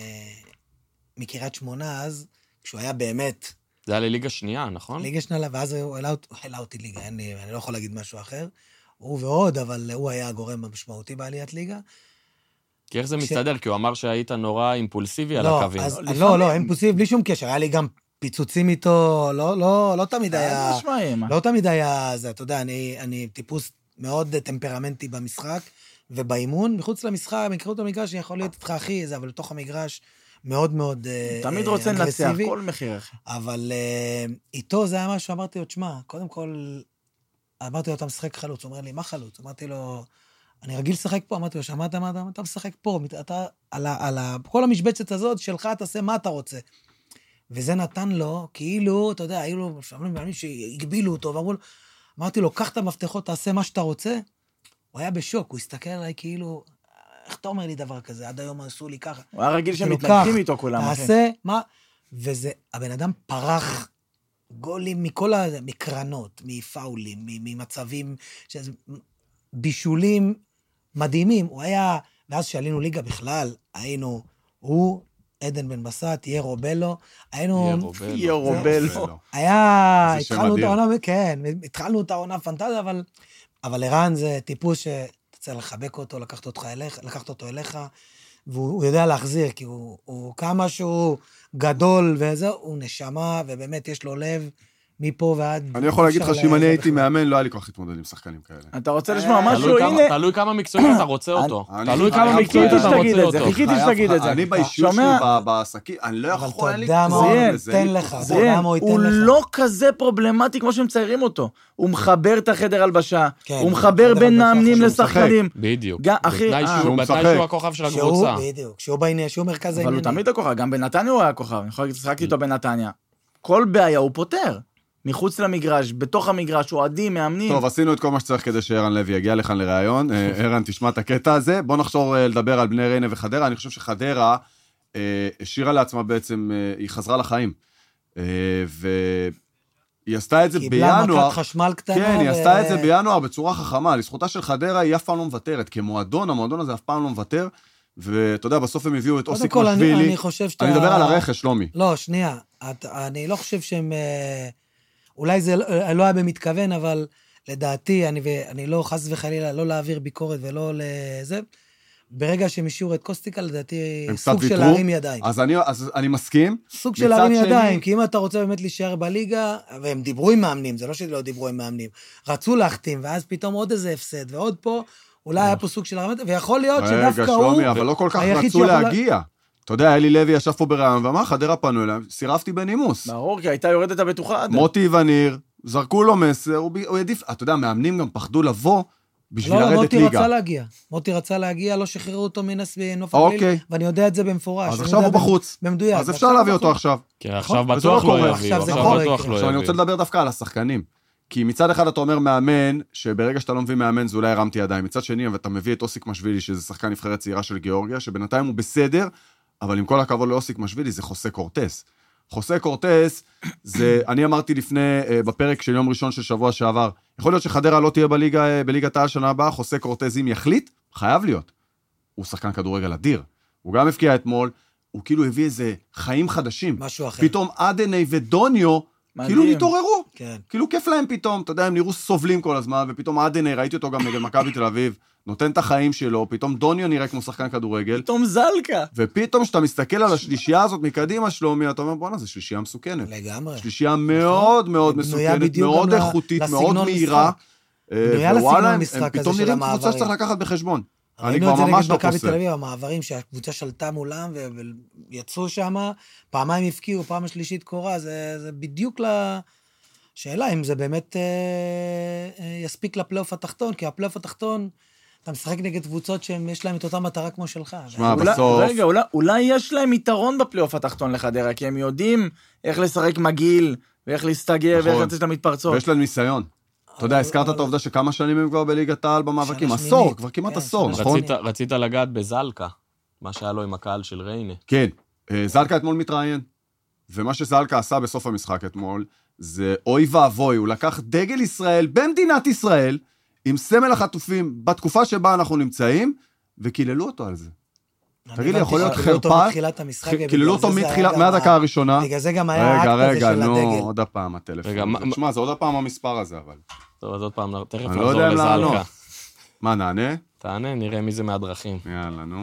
מקריית שמונה אז, כשהוא היה באמת... זה היה לליגה שנייה, נכון? ליגה שנייה, ואז הוא העלה אותי ליגה, אני לא יכול להגיד משהו אחר. הוא ועוד, אבל הוא היה הגורם המשמעותי בעליית ליגה. כי איך זה מסתדר? כי הוא אמר שהיית נורא אימפולסיבי על הקווים. לא, לא, אימפולסיבי בלי שום קשר, היה לי גם פיצוצים איתו, לא תמיד היה... לא תמיד היה זה, אתה יודע, אני טיפוס מאוד טמפרמנטי במשחק, ובאימון, מחוץ למשחק, מקרות המגרש, אני יכול להיות איתך הכי איזה, אבל לתוך המגרש, מאוד מאוד אגרסיבי. תמיד רוצה לנצח, כל מחיר אחר. אבל איתו זה היה משהו, אמרתי לו, תשמע, קודם כל, אמרתי לו, אתה משחק חלוץ, הוא אומר לי, מה חלוץ? אמרתי לו, אני רגיל לשחק פה, אמרתי לו, שמעת מה אתה, אתה משחק פה, אתה, על ה, על ה, כל המשבצת הזאת שלך, תעשה מה אתה רוצה. וזה נתן לו, כאילו, אתה יודע, היו לו, פעמים שהגבילו אותו, ואמרו לו, אמרתי לו, קח את המפתחות, תעשה מה שאתה רוצה. הוא היה בשוק, הוא הסתכל עליי כאילו, איך אתה אומר לי דבר כזה? עד היום עשו לי ככה. הוא היה רגיל שמתנגחים איתו כולם. תעשה, מה? וזה, הבן אדם פרח גולים מכל המקרנות, מפאולים, ממצבים, בישולים מדהימים. הוא היה, ואז שעלינו ליגה בכלל, היינו, הוא, עדן בן בסט, יהיה רובלו, היינו... יהיה רובלו. היה, התחלנו את העונה, כן, התחלנו את העונה פנטזיה, אבל... אבל ערן זה טיפוס שתצא לחבק אותו, לקחת אותך אליך, לקחת אותו אליך, והוא יודע להחזיר, כי הוא, הוא כמה שהוא גדול וזה, הוא נשמה, ובאמת יש לו לב מפה ועד... אני יכול להגיד לך שאם אני הייתי מאמן, לא היה לי כוח להתמודד עם שחקנים כאלה. אתה רוצה לשמוע משהו? הנה... תלוי כמה מקצועי אתה רוצה אותו. תלוי כמה מקצועי אתה רוצה אותו. חיכיתי שתגיד את זה. אני באישיות שלי בעסקים, אני לא יכול... אבל אתה יודע מה הוא ייתן לך. הוא לא כזה פרובלמטי כמו שהם מציירים אותו. הוא מחבר את החדר הלבשה, הוא מחבר בין מאמנים לשחקנים. בדיוק. בתנאי שהוא הכוכב של הקבוצה. בדיוק, כשהוא מרכז העניינים. אבל הוא תמיד הכוכב, גם בנתניה הוא היה הכוכב. אני יכול להגיד, שחקתי איתו בנתניה. כל בעיה הוא פותר. מחוץ למגרש, בתוך המגרש, אוהדים, מאמנים. טוב, עשינו את כל מה שצריך כדי שערן לוי יגיע לכאן לראיון. ערן, תשמע את הקטע הזה. בוא נחזור לדבר על בני ריינה וחדרה. אני חושב שחדרה השאירה לעצמה בעצם, היא חזרה לחיים. והיא עשתה את זה בינואר. קיבלה מכת חשמל קטנה. כן, היא עשתה את זה בינואר בצורה חכמה. לזכותה של חדרה, היא אף פעם לא מוותרת. כמועדון, המועדון הזה אף פעם לא מוותר. ואתה יודע, בסוף הם הביאו את אוסיק משבילי. אני חושב שאתה... אני מדבר על הרכש, שלומי. לא, שנייה. אני לא חושב שהם... אולי זה לא היה במתכוון, אבל לדעתי, אני, אני לא חס וחלילה, לא להעביר ביקורת ולא לזה, ברגע שהם השאירו את קוסטיקה, לדעתי, סוג של להרים ידיים. אז אני, אז אני מסכים. סוג של להרים ידיים, כי אם אתה רוצה באמת להישאר בליגה, והם דיברו עם מאמנים, זה לא שלא דיברו עם מאמנים, רצו להחתים, ואז פתאום עוד איזה הפסד, ועוד פה, אולי היה פה סוג של להרים ידיים, ויכול להיות שדווקא הוא... רגע, שלומי, אבל לא כל כך רצו להגיע. אתה יודע, אלי לוי ישב פה ברעיון, ואמר, חדרה פנו אליהם, סירבתי בנימוס. ברור, כי הייתה יורדת הבטוחה. מוטי וניר, זרקו לו מסר, הוא ידיף, אתה יודע, מאמנים גם פחדו לבוא, בשביל לרדת ליגה. לא, מוטי רצה להגיע. מוטי רצה להגיע, לא שחררו אותו מנס בנוף הגליל, ואני יודע את זה במפורש. אז עכשיו הוא בחוץ. במדויק. אז אפשר להביא אותו עכשיו. כן, עכשיו בטוח לא יביא. עכשיו בטוח לא יביא. אני רוצה לדבר דווקא על השחקנים. כי מצד אחד אתה אומר מאמן, שברגע שאתה לא מביא מאמן, זה אולי הרמתי ידיים. מצד שני, ואתה מביא את אוסיק משבילי, שזה שחקן נבחרת צעירה של גיאורגיה, שבינתיים הוא בסדר, אבל עם כל הכבוד לאוסיק משבילי, זה חוסה קורטס. חוסה קורטס, זה, אני אמרתי לפני, בפרק של יום ראשון של שבוע שעבר, יכול להיות שחדרה לא תהיה בליגה, בליגת העל שנה הבאה, חוסה קורטס אם יחליט, חייב להיות. הוא שחקן כדורגל אדיר. הוא גם הפקיע אתמול, הוא כאילו הביא איזה חיים חדשים. משהו אחר. פתאום אדני ודוניו, כאילו נתעוררו. כן. כאילו כיף להם פתאום, אתה יודע, הם נראו סובלים כל הזמן, ופתאום אדני, ראיתי אותו גם נגד מכבי תל אביב, נותן את החיים שלו, פתאום דוניו נראה כמו שחקן כדורגל. פתאום זלקה. ופתאום שאתה מסתכל על השלישייה הזאת מקדימה שלומי, אתה אומר, בוא'נה, זה שלישייה מסוכנת. לגמרי. שלישייה מאוד מאוד מסוכנת, מאוד איכותית, מאוד מהירה. ווואלה, הם פתאום נראים קבוצה שצריך לקחת בחשבון. אני כבר ממש לא מכבי תל אביב, המעברים שהקבוצה שלטה מולם ויצאו שם, פעמיים הפקיעו, פעם השלישית קורה, זה בדיוק לשאלה אם זה באמת יספיק לפלייאוף התחתון, כי הפלייאוף התחתון אתה משחק נגד קבוצות שיש להם את אותה מטרה כמו שלך. שמע, בסוף... רגע, אולי, אולי יש להם יתרון בפלייאוף התחתון לחדרה, כי הם יודעים איך לשחק מגיל, ואיך להסתגר, נכון. ואיך לצאת למתפרצות. ויש להם ניסיון. אתה יודע, הזכרת את העובדה שכמה שנים הם כבר בליגת העל במאבקים. עשור, כבר כמעט עשור, נכון? רצית לגעת בזלקה, מה שהיה לו עם הקהל של ריינה. כן, זלקה אתמול מתראיין, ומה שזלקה עשה בסוף המשחק אתמול, זה אוי ואבוי, הוא לקח דגל ישראל במדינת ישראל, עם סמל החטופים בתקופה שבה אנחנו נמצאים, וקיללו אותו על זה. תגיד לי, יכול להיות חרפה? קיללו אותו מהדקה הראשונה. בגלל זה גם היה האקט הזה של הדגל. רגע, רגע, נו, עוד הפעם הטלפון. תשמע, זה עוד הפעם המספר הזה, אבל. טוב, אז עוד פעם, תכף נחזור לזלקה. מה, נענה? תענה, נראה מי זה מהדרכים. יאללה, נו.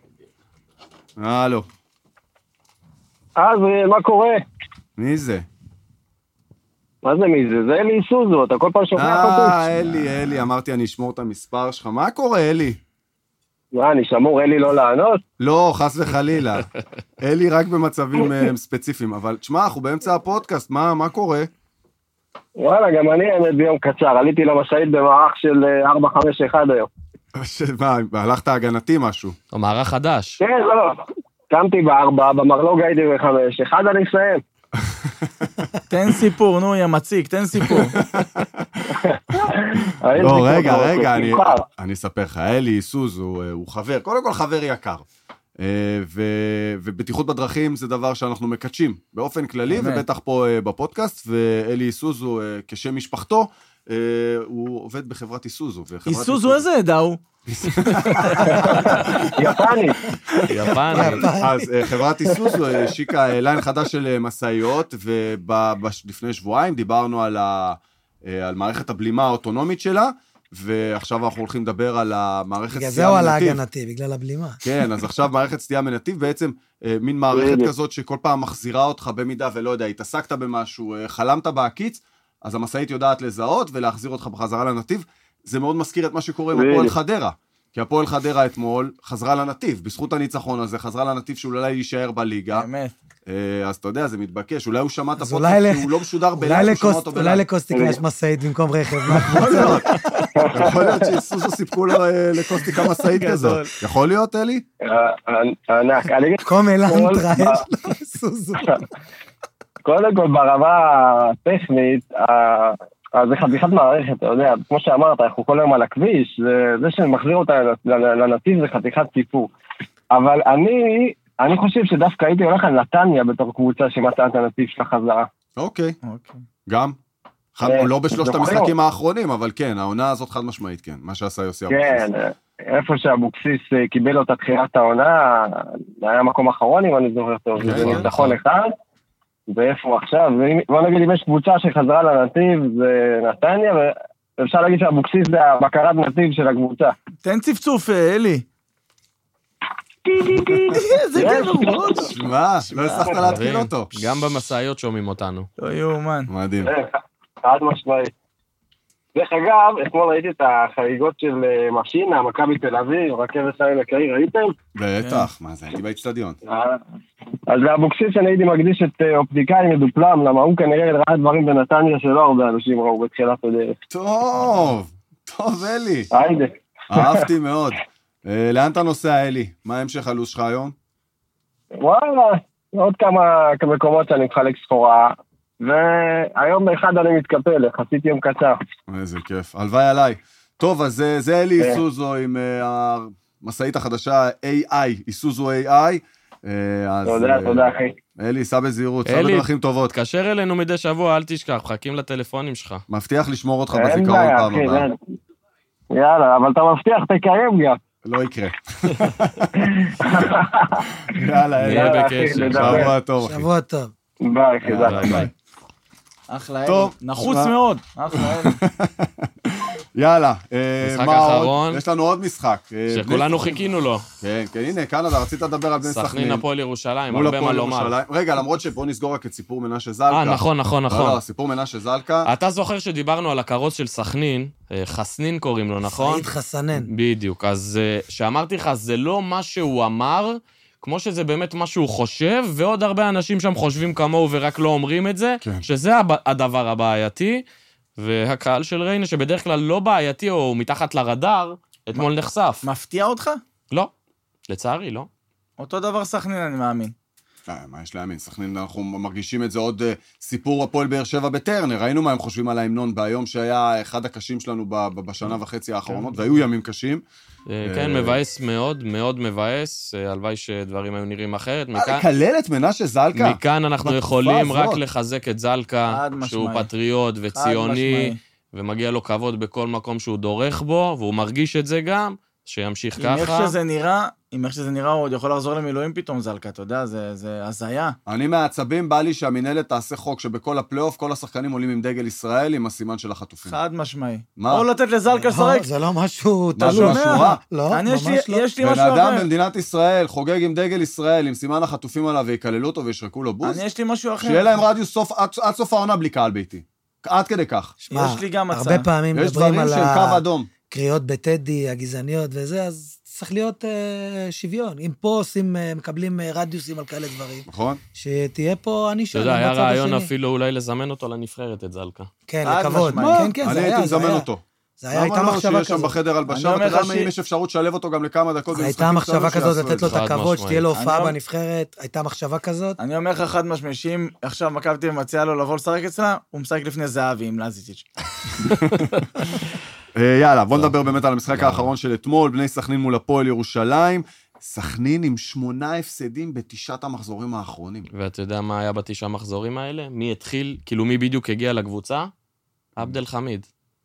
הלו. אז מה קורה? מי זה? מה זה מי זה? זה אלי סוזו, אתה כל פעם שומע אותו. אה, אלי, אלי, אמרתי אני אשמור את המספר שלך. מה קורה, אלי? מה, אני שמור אלי לא לענות? לא, חס וחלילה. אלי רק במצבים ספציפיים, אבל תשמע, אנחנו באמצע הפודקאסט, מה, מה קורה? וואלה, גם אני האמת ביום קצר, עליתי למשאית במערך של ארבע חמש אחת היום. מה, הלכת הגנתי משהו? או מערך חדש. כן, לא, קמתי בארבע, במרלוג הייתי בחמש, אחד אני אסיים. תן סיפור, נו, יא מציק, תן סיפור. לא, רגע, רגע, אני אספר לך, אלי סוז הוא חבר, קודם כל חבר יקר, ובטיחות בדרכים זה דבר שאנחנו מקדשים באופן כללי, ובטח פה בפודקאסט, ואלי סוז הוא כשם משפחתו, הוא עובד בחברת איסוזו. איסוזו איזה עדה הוא? יפני. יפני. אז חברת איסוזו השיקה ליין חדש של מסעיות, ולפני שבועיים דיברנו על מערכת הבלימה האוטונומית שלה, ועכשיו אנחנו הולכים לדבר על המערכת סטייה מנתיב. בגלל זה הוא על ההגנתי, בגלל הבלימה. כן, אז עכשיו מערכת סטייה מנתיב, בעצם מין מערכת כזאת שכל פעם מחזירה אותך במידה ולא יודע, התעסקת במשהו, חלמת בהקיץ, אז המסעית יודעת לזהות ולהחזיר אותך בחזרה לנתיב. זה מאוד מזכיר את מה שקורה עם הפועל חדרה. כי הפועל חדרה אתמול חזרה לנתיב, בזכות הניצחון הזה, חזרה לנתיב שאולי יישאר בליגה. באמת. אז אתה יודע, זה מתבקש. אולי הוא שמע את הפודקאסט, הוא לא משודר בלייב, הוא שמע אותו בלייב. אולי לקוסטיק יש מסעית במקום רכב. יכול להיות שאיסוזו סיפקו לו לקוסטיקה מסעית כזאת. יכול להיות, אלי? קום אלנטרה, יש לו איסוזו. קודם כל, ברמה הטכנית, זה חתיכת מערכת, אתה יודע, כמו שאמרת, אנחנו כל היום על הכביש, זה שמחזיר אותה לנתיב זה חתיכת סיפור. אבל אני, אני חושב שדווקא הייתי הולך על נתניה בתור קבוצה שמצאה את הנתיב של החזרה. אוקיי, גם. לא בשלושת המשחקים האחרונים, אבל כן, העונה הזאת חד משמעית, כן, מה שעשה יוסי אבוקסיס. כן, איפה שאבוקסיס קיבל אותה תחילת העונה, היה מקום אחרון, אם אני זוכר טוב, זה ניצחון אחד. ואיפה עכשיו, בוא נגיד אם יש קבוצה שחזרה לנתיב זה נתניה, ואפשר להגיד שאבוקסיס זה הבקרת נתיב של הקבוצה. תן צפצוף, אלי. איזה גרוע. שמע, לא הצלחת להתחיל אותו. גם במסעיות שומעים אותנו. לא יאומן. מדהים. חד משמעית. דרך אגב, אתמול ראיתי את החגיגות של משינה, מכבי תל אביב, רכבת העמק לקהיר, ראיתם? בטח, מה זה, הייתי באצטדיון. אז באבוקסיס אני הייתי מקדיש את אופטיקאי מדופלם, למה הוא כנראה ראה דברים בנתניה שלא הרבה אנשים ראו בתחילת הדרך. טוב, טוב אלי. היידה. אהבתי מאוד. לאן אתה נוסע אלי? מה המשך הלו"ז שלך היום? וואלה, עוד כמה מקומות שאני מחלק סחורה. והיום באחד אני מתקפל, יחסית יום קצר. איזה כיף, הלוואי עליי. טוב, אז זה אלי איסוזו עם המסעית החדשה איי איי, איסוזו איי איי. תודה, תודה אחי. אלי, סע בזהירות, סע בדרכים טובות. תקשר אלינו מדי שבוע, אל תשכח, חכים לטלפונים שלך. מבטיח לשמור אותך בזיכרון פעם הבאה. יאללה, אבל אתה מבטיח תקיים גם. לא יקרה. יאללה, אלי. שבוע טוב, אחי. שבוע טוב. ביי, ביי. אחלה אלי. נחוץ מאוד. אחלה אלי. יאללה. משחק אחרון. יש לנו עוד משחק. שכולנו חיכינו לו. כן, כן, הנה, קנדה, רצית לדבר על בני סכנין. סכנין הפועל ירושלים, הרבה מה לומר. רגע, למרות שבוא נסגור רק את סיפור מנשה זלקה. אה, נכון, נכון, נכון. לא, סיפור מנשה זלקה. אתה זוכר שדיברנו על הכרוס של סכנין, חסנין קוראים לו, נכון? סעיד חסנן. בדיוק, אז שאמרתי לך, זה לא מה שהוא אמר, כמו שזה באמת מה שהוא חושב, ועוד הרבה אנשים שם חושבים כמוהו ורק לא אומרים את זה, כן. שזה הדבר הבעייתי, והקהל של ריינה, שבדרך כלל לא בעייתי או מתחת לרדאר, אתמול נחשף. מפתיע אותך? לא, לצערי, לא. אותו דבר סכנין, אני מאמין. מה יש להאמין? סכנין, אנחנו מרגישים את זה עוד סיפור הפועל באר שבע בטרנר, ראינו מה הם חושבים על ההמנון ביום שהיה אחד הקשים שלנו בשנה וחצי האחרונות, והיו ימים קשים. כן, מבאס מאוד, מאוד מבאס, הלוואי שדברים היו נראים אחרת. לקלל את מנשה זלקה? מכאן אנחנו יכולים רק לחזק את זלקה, שהוא פטריוט וציוני, ומגיע לו כבוד בכל מקום שהוא דורך בו, והוא מרגיש את זה גם, שימשיך ככה. אם איך שזה נראה, אם איך שזה נראה, הוא עוד יכול לחזור למילואים פתאום זלקה, אתה יודע, זה, זה הזיה. אני מהעצבים, בא לי שהמנהלת תעשה חוק שבכל הפלייאוף, כל השחקנים עולים עם דגל ישראל, עם הסימן של החטופים. חד משמעי. מה? או לתת לזלקה לשחק. זה לא משהו... משהו משורה. לא, ממש לא. יש לי משהו אחר. בן אדם במדינת ישראל, חוגג עם דגל ישראל, עם סימן החטופים עליו, ויקללו אותו וישרקו לו בוס. אני יש לי משהו אחר. שיהיה להם רדיוס סוף, עד סוף העונה בלי קהל ביתי. עד כדי כך. יש לי גם הצעה. הרבה פעמים מדברים על אדום. קריאות בטדי, הגזעניות וזה, אז צריך להיות uh, שוויון. אם פה עושים, uh, מקבלים uh, רדיוסים על כאלה דברים. נכון. שתהיה פה ענישה. אתה יודע, היה רעיון אפילו אולי לזמן אותו לנבחרת את זלקה. כן, לכבוד. כן, כן, זה היה. אני הייתי מזמן אותו. זה היה, הייתה מחשבה כזאת. למה לא שיש שם בחדר הלבשה, אתה יודע אם יש אפשרות לשלב אותו גם לכמה דקות. זה הייתה מחשבה כזאת, לתת לו את הכבוד, שתהיה לו הופעה בנבחרת, הייתה מחשבה כזאת. אני אומר לך חד משמעי, שאם עכשיו מכבי תל אביב מציע לו לבוא לשחק אצלה, הוא משחק לפני זהבי עם לזיציץ'. יאללה, בוא נדבר באמת על המשחק האחרון של אתמול, בני סכנין מול הפועל ירושלים. סכנין עם שמונה הפסדים בתשעת המחזורים האחרונים. ואתה יודע מה היה בתשעה המחזורים האלה? מי התחיל, כאילו מי בדיוק הגיע לקבוצה? עבדל חמיד.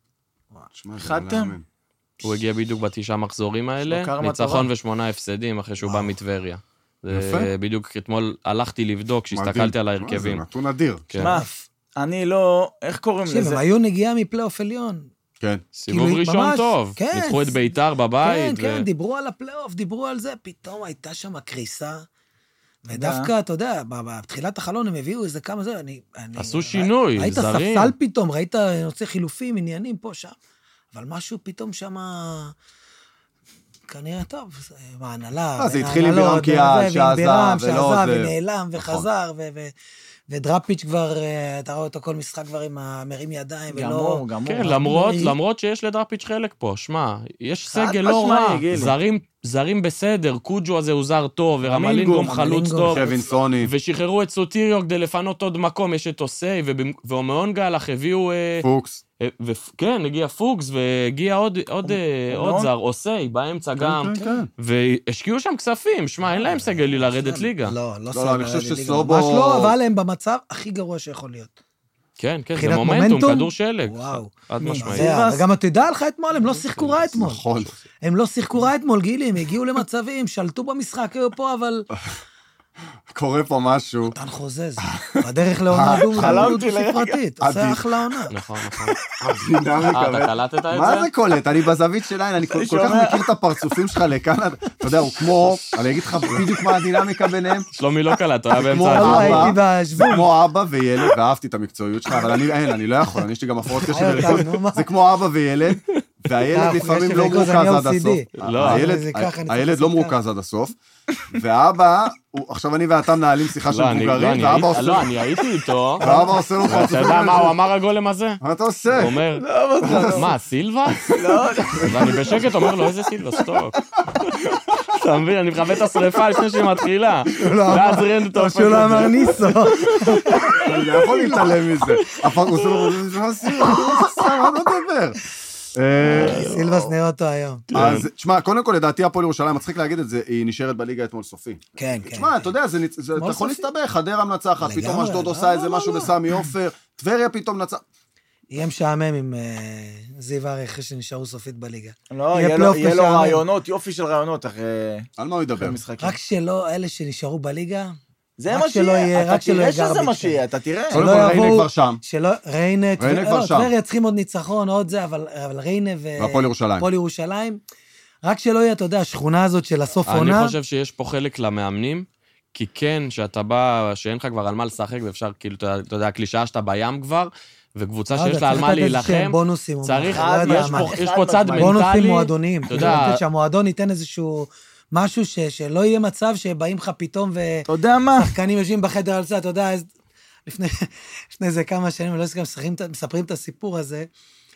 חתם? הוא הגיע בדיוק בתשעה המחזורים האלה, ניצחון ושמונה הפסדים אחרי שהוא בא מטבריה. זה בדיוק אתמול הלכתי לבדוק כשהסתכלתי על ההרכבים. זה נתון אדיר. שמע, אני לא, איך קוראים לזה? הם היו נגיעה מפלייאוף עליון. כן. סיבוב ראשון טוב. ניצחו את ביתר בבית. כן, כן, דיברו על הפלייאוף, דיברו על זה, פתאום הייתה שם קריסה. ודווקא, אתה יודע, בתחילת החלון הם הביאו איזה כמה זה, אני... עשו שינוי, ראית זרים. ספסל פתאום, ראית נושא חילופים, עניינים פה, שם. אבל משהו פתאום שם... כנראה טוב, מהנהלה. זה התחיל עם בירם קיאל, שעזב, ולא זה... ונעלם, וחזר, ודראפיץ' כבר, אתה רואה אותו כל משחק כבר עם המרים ידיים, ולא... גמור, גמור. כן, למרות, למרות שיש לדראפיץ' חלק פה, שמה, יש סגל לא רע, זרים, זרים בסדר, קוג'ו הזה הוא זר טוב, ורמלינגום חלוץ טוב, ושחררו את סוטיריו כדי לפנות עוד מקום, יש את אוסי, ואומאונגלח הביאו... פוקס. כן, הגיע פוקס, והגיע עוד, עוד, עוד זר, אוסי, באמצע גם, והשקיעו שם כספים, שמה, אין להם סגל לי לרדת ליגה. לא, לא סגל לי ליגה. ממש לא, אבל הם במצב הכי גרוע שיכול להיות. כן, כן, זה מומנטום, כדור שלג. וואו. עד משמעית. וגם אתה יודע לך אתמול, הם לא שיחקו רע אתמול. נכון. הם לא שיחקו רע אתמול, גילי, הם הגיעו למצבים, שלטו במשחק, היו פה, אבל... קורה פה משהו. נתן חוזז. בדרך לעונה דו ספרתית. עושה אחלה עונה. נכון, נכון. הדינמיקה. אתה קלטת את זה? מה זה קולט? אני בזווית שלהם, אני כל כך מכיר את הפרצופים שלך לכאן. אתה יודע, הוא כמו, אני אגיד לך בדיוק מה הדינמיקה ביניהם. שלומי לא קלט, הוא היה באמצע. זה כמו אבא וילד, ואהבתי את המקצועיות שלך, אבל אני, אין, אני לא יכול, אני יש לי גם הפרעות קשב. זה כמו אבא וילד, והילד לפעמים לא מרוכז עד הסוף. הילד לא מרוכז עד הסוף. ואבא, עכשיו אני ואתה מנהלים שיחה של מבוגרים, ואבא עושה... לא, אני הייתי איתו. ואבא עושה לו פרצופים. אתה יודע מה הוא אמר הגולם הזה? מה אתה עושה? הוא אומר, מה, סילבה? לא. ואני בשקט אומר לו, איזה סילבה? סטופ. אתה מבין, אני מכבה את השריפה לפני שהיא מתחילה. ואז רנד תופס את זה. שהוא לא אמר ניסו. אני לא יכול להתעלם מזה. הוא עושה לו פרצופים, מה סילבה? מה מדבר? סילבס נראה אותו היום. אז, תשמע, קודם כל, לדעתי הפועל ירושלים, מצחיק להגיד את זה, היא נשארת בליגה אתמול סופי. כן, כן. תשמע, אתה יודע, אתה יכול להסתבך, חדרה מנצחת, פתאום אשדוד עושה איזה משהו בסמי עופר, טבריה פתאום נצח. יהיה משעמם עם זיו הרי אחרי שנשארו סופית בליגה. לא, יהיה לו רעיונות, יופי של רעיונות אחרי... על מה הוא ידבר? רק שלא, אלה שנשארו בליגה... זה מה שיהיה, אתה תראה שזה מה שיהיה, אתה תראה. קודם כל, ריינה כבר שם. ריינה, טבריה צריכים עוד ניצחון, עוד זה, אבל ריינה והפועל ירושלים, רק שלא יהיה, אתה יודע, השכונה הזאת של הסוף עונה. אני חושב שיש פה חלק למאמנים, כי כן, שאתה בא, שאין לך כבר על מה לשחק, ואפשר, כאילו, אתה יודע, הקלישאה שאתה בים כבר, וקבוצה שיש לה על מה להילחם, צריך, יש פה צד מנטלי. בונוסים מועדוניים. אתה יודע, שהמועדון ייתן איזשהו... משהו ש, שלא יהיה מצב שבאים לך פתאום ושחקנים יושבים בחדר על זה, אתה יודע, לפני, לפני זה כמה שנים, לא יודע, מספרים את הסיפור הזה,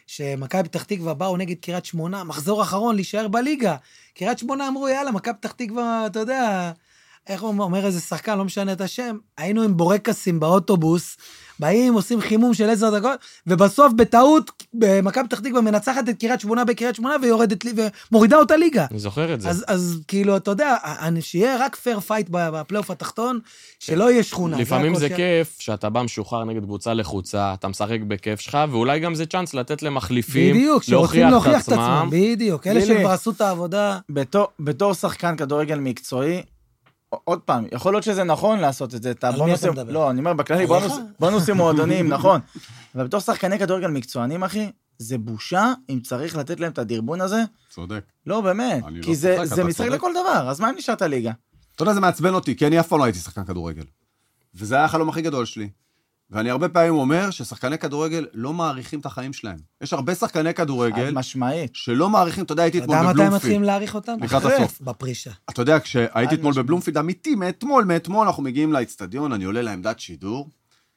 שמכבי פתח תקווה באו נגד קריית שמונה, מחזור אחרון להישאר בליגה. קריית שמונה אמרו, יאללה, מכבי פתח תקווה, אתה יודע, איך הוא אומר איזה שחקן, לא משנה את השם, היינו עם בורקסים באוטובוס, באים, עושים חימום של עשר דקות, ובסוף בטעות, מכבי פתח תקווה מנצחת את קריית שמונה בקריית שמונה, ויורדת לי, ומורידה אותה ליגה. אני זוכר את זה. אז, אז כאילו, אתה יודע, שיהיה רק פייר פייט בפלייאוף התחתון, שלא יהיה שכונה. לפעמים זה כיף, שאתה בא משוחרר נגד קבוצה לחוצה, אתה משחק בכיף שלך, ואולי גם זה צ'אנס לתת למחליפים, בדיוק, שרוצים להוכיח את עצמם. בדיוק, אלה שכבר עשו את העבודה. בתור, בתור שחקן כדורגל מקצועי, עוד פעם, יכול להיות שזה נכון לעשות את זה, את הבונוסים, לא, אני אומר בכללי, בונוסים מועדונים, נכון, אבל בתור שחקני כדורגל מקצוענים, אחי, זה בושה אם צריך לתת להם את הדרבון הזה. צודק. לא, באמת, כי זה משחק לכל דבר, אז מה אם נשארת ליגה? אתה יודע, זה מעצבן אותי, כי אני אף פעם לא הייתי שחקן כדורגל. וזה היה החלום הכי גדול שלי. ואני הרבה פעמים אומר ששחקני כדורגל לא מעריכים את החיים שלהם. יש הרבה שחקני כדורגל שלא מעריכים, אתה יודע, הייתי אתמול בבלומפילד. אתה מתי מתחילים להעריך אותם? לקראת הסוף. בפרישה. אתה יודע, כשהייתי אתמול בבלומפילד, אמיתי, מאתמול, מאתמול אנחנו מגיעים לאצטדיון, אני עולה לעמדת שידור,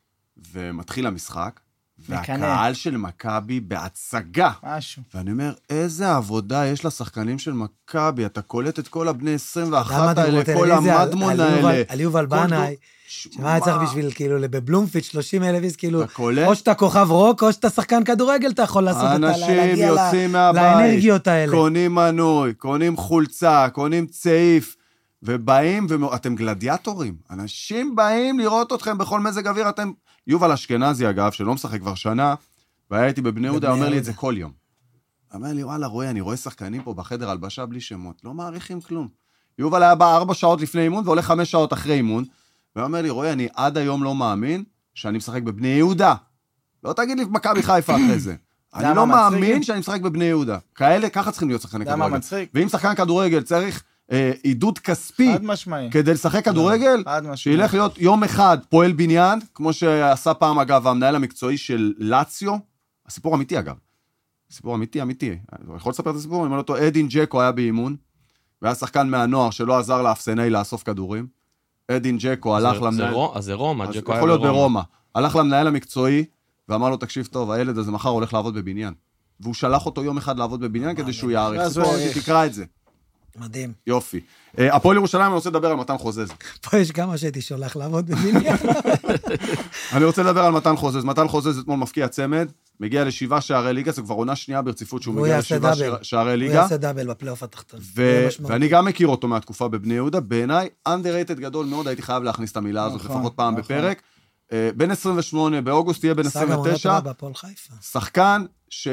ומתחיל המשחק, והקהל של מכבי בהצגה. משהו. ואני אומר, איזה עבודה יש לשחקנים של מכבי, אתה קולט את כל הבני עשרים ואחת האלה, כל המדמון האלה. על יובל בנאי. שמה צריך בשביל, כאילו, בבלומפילד שלושים אלף איז, כאילו, או שאתה כוכב רוק, או שאתה שחקן כדורגל, אתה יכול לעשות את זה, להגיע לאנרגיות האלה. קונים מנוי, קונים חולצה, קונים צעיף, ובאים, ואתם גלדיאטורים. אנשים באים לראות אתכם בכל מזג אוויר, אתם... יובל אשכנזי, אגב, שלא משחק כבר שנה, והיה איתי בבני יהודה, אומר לי את זה כל יום. אומר לי, וואלה, רואה, אני רואה שחקנים פה בחדר הלבשה בלי שמות, לא מעריכים כלום. יובל היה בא ארבע שעות לפני אימון, והולך חמש שעות אחרי אימון, ואומר לי, רואה, אני עד היום לא מאמין שאני משחק בבני יהודה. לא תגיד לי מכבי חיפה אחרי זה. אני לא מאמין שאני משחק בבני יהודה. כאלה, ככה צריכים להיות שחקני כדורגל. ואם שחקן כדורגל צריך עידוד כספי כדי לשחק כדורגל, שילך להיות יום אחד פועל בניין, כמו שעשה פעם, אגב, המנהל המקצועי של לאציו, הסיפור אמיתי, אגב. סיפור אמיתי, אמיתי. אני יכול לספר את הסיפור, אני אומר אותו, אדין ג'קו היה באימון, והיה שחקן מהנוער שלא עזר לאפסני לאסוף כדורים. אדין ג'קו הלך למנהל... אז זה רומא, ג'קו היה ברומא. יכול להיות ברומא. הלך למנהל המקצועי, ואמר לו, תקשיב טוב, הילד הזה מחר הולך לעבוד בבניין. והוא שלח אותו יום אחד לעבוד בבניין, כדי שהוא יעריך. תקרא את זה. מדהים. יופי. הפועל ירושלים, אני רוצה לדבר על מתן חוזז. פה יש כמה שהייתי שולח לעבוד בבניין. אני רוצה לדבר על מתן חוזז. מתן חוזז אתמול מפקיע צמד, מגיע לשבעה שערי ליגה, זה כבר עונה שנייה ברציפות שהוא מגיע לשבעה שערי ליגה. הוא יעשה דאבל בפלייאוף התחתון. ואני גם מכיר אותו מהתקופה בבני יהודה, בעיניי, underrated גדול מאוד, הייתי חייב להכניס את המילה הזאת לפחות פעם בפרק. בן עשרים ושמונה, באוגוסט תהיה בן עשרים ותשע. שחקן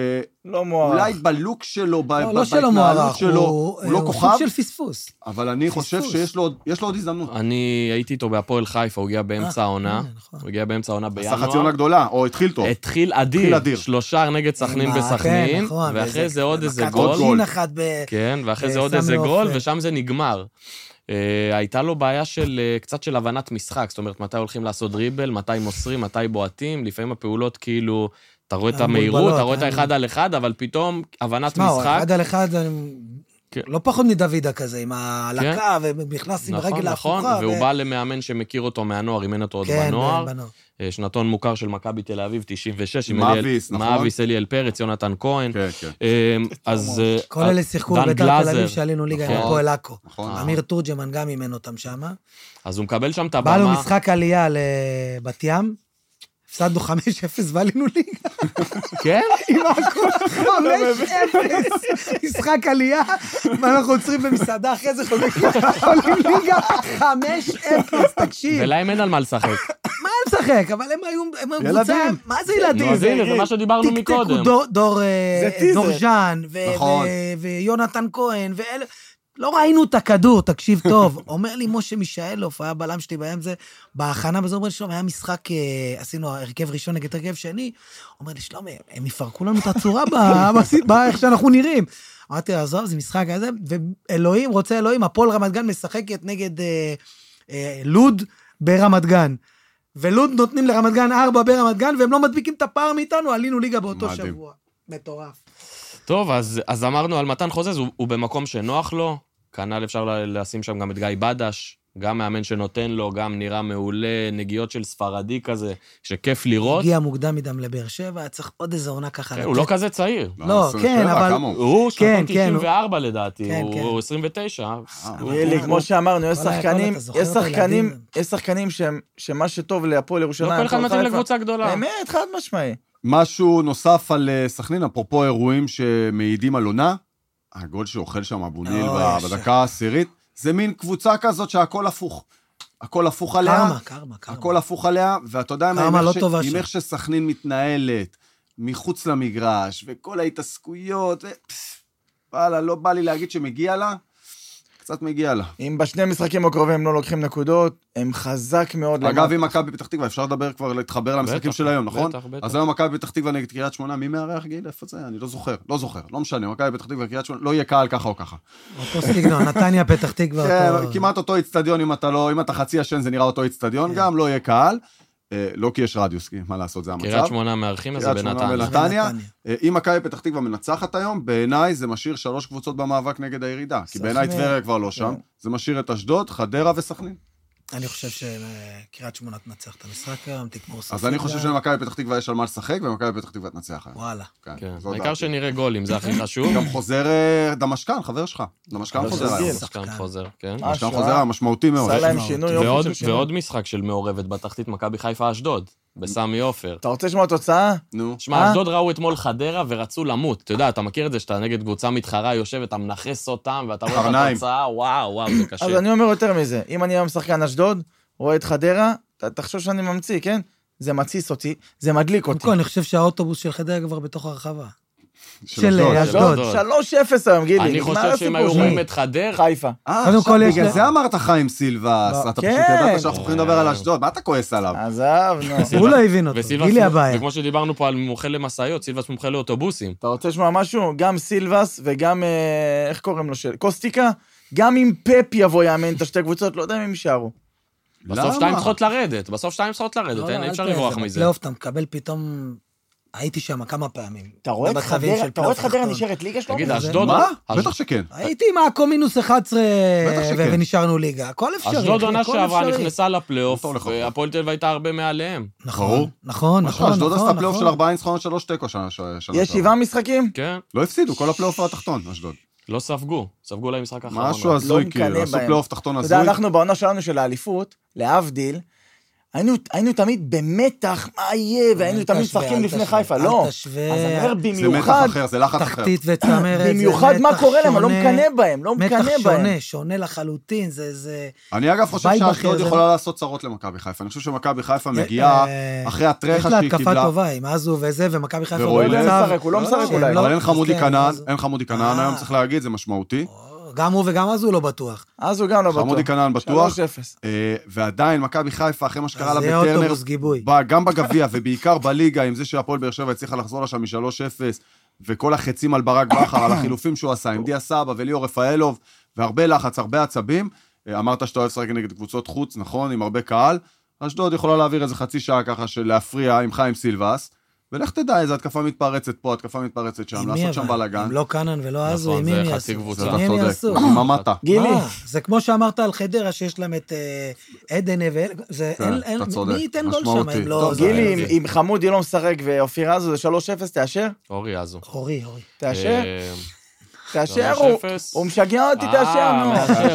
שאולי בלוק שלו, בהתנהלות שלו, הוא לא כוכב. הוא סוג של פספוס. אבל אני חושב שיש לו עוד הזדמנות. אני הייתי איתו בהפועל חיפה, הוא הגיע באמצע העונה. הוא הגיע באמצע העונה בינואר. עשה חצי עונה גדולה, או התחיל טוב. התחיל אדיר. שלושה נגד סכנין בסכנין, ואחרי זה עוד איזה גול. כן, ואחרי זה עוד איזה גול, ושם זה נגמר. הייתה לו בעיה של קצת של הבנת משחק, זאת אומרת, מתי הולכים לעשות דריבל, מתי מוסרים, מתי בועטים, לפעמים הפעולות כאילו, אתה רואה את המהירות, אתה רואה את האחד על אחד, אבל פתאום הבנת משחק... תשמע, אחד על אחד, לא פחות מדוידה כזה, עם ההלקה, ומכנס עם רגל ההפוכה. נכון, והוא בא למאמן שמכיר אותו מהנוער, אימן אותו עוד בנוער. שנתון מוכר של מכבי תל אביב, תשעים ושש, מאביס, נכון? מאביס, אליאל פרץ, יונתן כהן. כן, כן. אז... כל אלה שיחקו בבית"ר תל אביב שעלינו ליגה עם הפועל עכו. אמיר תורג'מן גם אימן אותם שם. אז הוא מקבל שם את הבמה. בא לו משחק עלייה לבת ים, הפסדנו חמש אפס ועלינו ליגה. כן? עם הכל חמש אפס. משחק עלייה, ואנחנו עוצרים במסעדה, אחרי זה עולים ליגה חמש אפס, תקשיב. ולהם אין על מה לשחק. מה הם לשחק? אבל הם היו קבוצה, מה זה ילדים? זה מה שדיברנו מקודם. דור ז'אן, ויונתן כהן, ואלה... לא ראינו את הכדור, תקשיב טוב. אומר לי משה מישאלוף, היה בלם שלי בהם זה, בהכנה בזה אומר לי, שלום, היה משחק, עשינו הרכב ראשון נגד הרכב שני, אומר לי, שלום, הם יפרקו לנו את הצורה באיך שאנחנו נראים. אמרתי, עזוב, זה משחק הזה, ואלוהים, רוצה אלוהים, הפועל רמת גן משחקת נגד לוד ברמת גן. ולוד נותנים לרמת גן ארבע ברמת גן, והם לא מדביקים את הפער מאיתנו, עלינו ליגה באותו שבוע. מטורף. טוב, אז, אז אמרנו על מתן חוזז, הוא, הוא במקום שנוח לו, כנ"ל אפשר לשים שם גם את גיא בדש, גם מאמן שנותן לו, גם נראה מעולה, נגיעות של ספרדי כזה, שכיף לראות. הגיע מוקדם מדם לבאר שבע, צריך עוד איזה עונה ככה. הוא לא כזה צעיר. לא, כן, אבל... הוא שנתון תשעים וארבע לדעתי, הוא עשרים ותשע. כמו שאמרנו, יש שחקנים שמה שטוב להפועל ירושלים... לא כל אחד מתאים לקבוצה גדולה. באמת, חד משמעי. משהו נוסף על סכנין, אפרופו אירועים שמעידים על עונה, הגול שאוכל שם אבוניל בדקה העשירית, זה מין קבוצה כזאת שהכל הפוך. הכל הפוך עליה. קרמה, קרמה, קרמה. הכל הפוך עליה, ואתה יודע עם איך שסכנין מתנהלת, מחוץ למגרש, וכל ההתעסקויות, וואלה, לא בא לי להגיד שמגיע לה, קצת מגיע לה. אם בשני משחקים הקרובים הם לא לוקחים נקודות, הם חזק מאוד. אגב, אם מכבי פתח תקווה, אפשר לדבר כבר, להתחבר למשחקים של היום, נכון? אז היום מכבי פתח תקווה נגד קריית שמונה, מי מארח גיל? איפה זה? אני לא זוכר, לא זוכר, לא משנה, מכבי פתח תקווה קריית שמונה, לא יהיה קהל ככה או ככה. אותו סגנון, נתניה פתח תקווה. כמעט אותו אצטדיון, אם אתה לא, אם אתה חצי השן, זה נראה אותו אצטדיון, גם לא יהיה קהל. לא כי יש רדיוס, מה לעשות, זה המצב. קריית שמונה מארחים, אז זה בנתניה. אם מכבי פתח תקווה מנצחת היום, בעיניי זה משאיר שלוש קבוצות במאבק נגד הירידה, כי בעיניי טבריה כבר לא שם, זה משאיר את אשדוד, חדרה וסכנין. אני חושב שקריית שמונה תנצח את המשחק היום, תגמור סופית. אז אני חושב שלמכבי פתח תקווה יש על מה לשחק, ומכבי פתח תקווה תנצח היום. וואלה. העיקר שנראה גולים, זה הכי חשוב. גם חוזר דמשקן, חבר שלך. דמשקן חוזר היום. דמשקן חוזר, כן. דמשקן חוזר, משמעותי מאוד. ועוד משחק של מעורבת בתחתית מכבי חיפה אשדוד. בסמי אופר. אתה רוצה לשמוע תוצאה? נו. שמע, אשדוד ראו אתמול חדרה ורצו למות. אתה יודע, אתה מכיר את זה שאתה נגד קבוצה מתחרה, יושב, אתה מנחס אותם, ואתה רואה את התוצאה, וואו, וואו, זה קשה. אז אני אומר יותר מזה, אם אני היום שחקן אשדוד, רואה את חדרה, תחשוב שאני ממציא, כן? זה מציס אותי, זה מדליק אותי. אני חושב שהאוטובוס של חדרה כבר בתוך הרחבה. של אשדוד. שלוש אפס היום, גילי. אני חושב שהם היו רואים את חדר. חיפה. בגלל זה אמרת חיים סילבס, אתה פשוט ידעת שאנחנו יכולים לדבר על אשדוד, מה אתה כועס עליו? עזב, נו. הוא לא הבין אותו, גילי הבעיה. וכמו שדיברנו פה על מומחה למסעיות, סילבס מומחה לאוטובוסים. אתה רוצה לשמוע משהו? גם סילבס וגם, איך קוראים לו? קוסטיקה, גם אם פפ יבוא יאמן את השתי קבוצות, לא יודע אם הם יישארו. בסוף שתיים צריכות לרדת, בסוף שתיים צריכות לרדת, אין אפשר לברוח מזה. פלייאוף, אתה מקבל פתאום... הייתי שם כמה פעמים. אתה רואה את חדרה נשארת ליגה שלו? תגיד, אשדוד... מה? בטח שכן. הייתי עם עכו מינוס אחת עשרה ונשארנו ליגה. הכל אפשרי. אשדוד עונה שעברה נכנסה לפלייאוף, והפועל תל אביב הייתה הרבה מעליהם. נכון, נכון, נכון. אשדוד עשתה פלייאוף של ארבעה ניצחונות שלוש תיקו שנה. יש שבעה משחקים? כן. לא הפסידו, כל הפלייאוף התחתון, אשדוד. לא ספגו, ספגו להם משחק אחרון. משהו הזוי, כאילו, עשו פלייאוף תחתון הזוי. אתה יודע, אנחנו בעונה שלנו של האליפות, להבדיל, היינו, היינו תמיד במתח, מה יהיה, והיינו תמיד משחקים לפני חיפה, לא. אז אני אומר, במיוחד, זה מתח אחר, זה לחץ אחר. תחתית וצמרת, במיוחד מה קורה להם, אני לא מקנה בהם, לא מקנה בהם. מתח שונה, שונה לחלוטין, זה, זה... אני אגב חושב שאשדוד יכולה לעשות צרות למכבי חיפה, אני חושב שמכבי חיפה מגיעה אחרי הטרחה שהיא קיבלה. יש לה התקפה טובה, עם אזו וזה, ומכבי חיפה הוא לא משחק, הוא לא משחק אולי. אבל אין חמודי כנען, אין חמודי כנען, היום צריך להגיד, זה משמעותי. גם הוא וגם אז הוא לא בטוח. אז הוא גם לא בטוח. חמודי כנען בטוח. שלוש אפס. ועדיין, מכבי חיפה, אחרי מה שקרה לה בטרנר, גם בגביע, ובעיקר בליגה, עם זה שהפועל באר שבע הצליחה לחזור לשם מ-שלוש אפס, וכל החצים על ברק בכר, על החילופים שהוא עשה, עם דיה סבא וליאור רפאלוב, והרבה לחץ, הרבה עצבים. אמרת שאתה אוהב לשחק נגד קבוצות חוץ, נכון, עם הרבה קהל. אשדוד יכולה להעביר איזה חצי שעה ככה של להפריע עם חיים סילבס. ולך תדע, איזו התקפה מתפרצת פה, התקפה מתפרצת שם, לעשות שם בלגן. אם לא קנן ולא עזו, עם מי הם יעשו? אתה צודק, עם המטה. גילי. זה כמו שאמרת על חדרה, שיש להם את עדן ואל... מי ייתן גול שם, אם לא... גילי, אם חמודי לא משחק ואופיר עזו, זה שלוש אפס, תאשר? אורי עזו. אורי, אורי. תאשר? תאשר, הוא משגע אותי, תאשר, נו.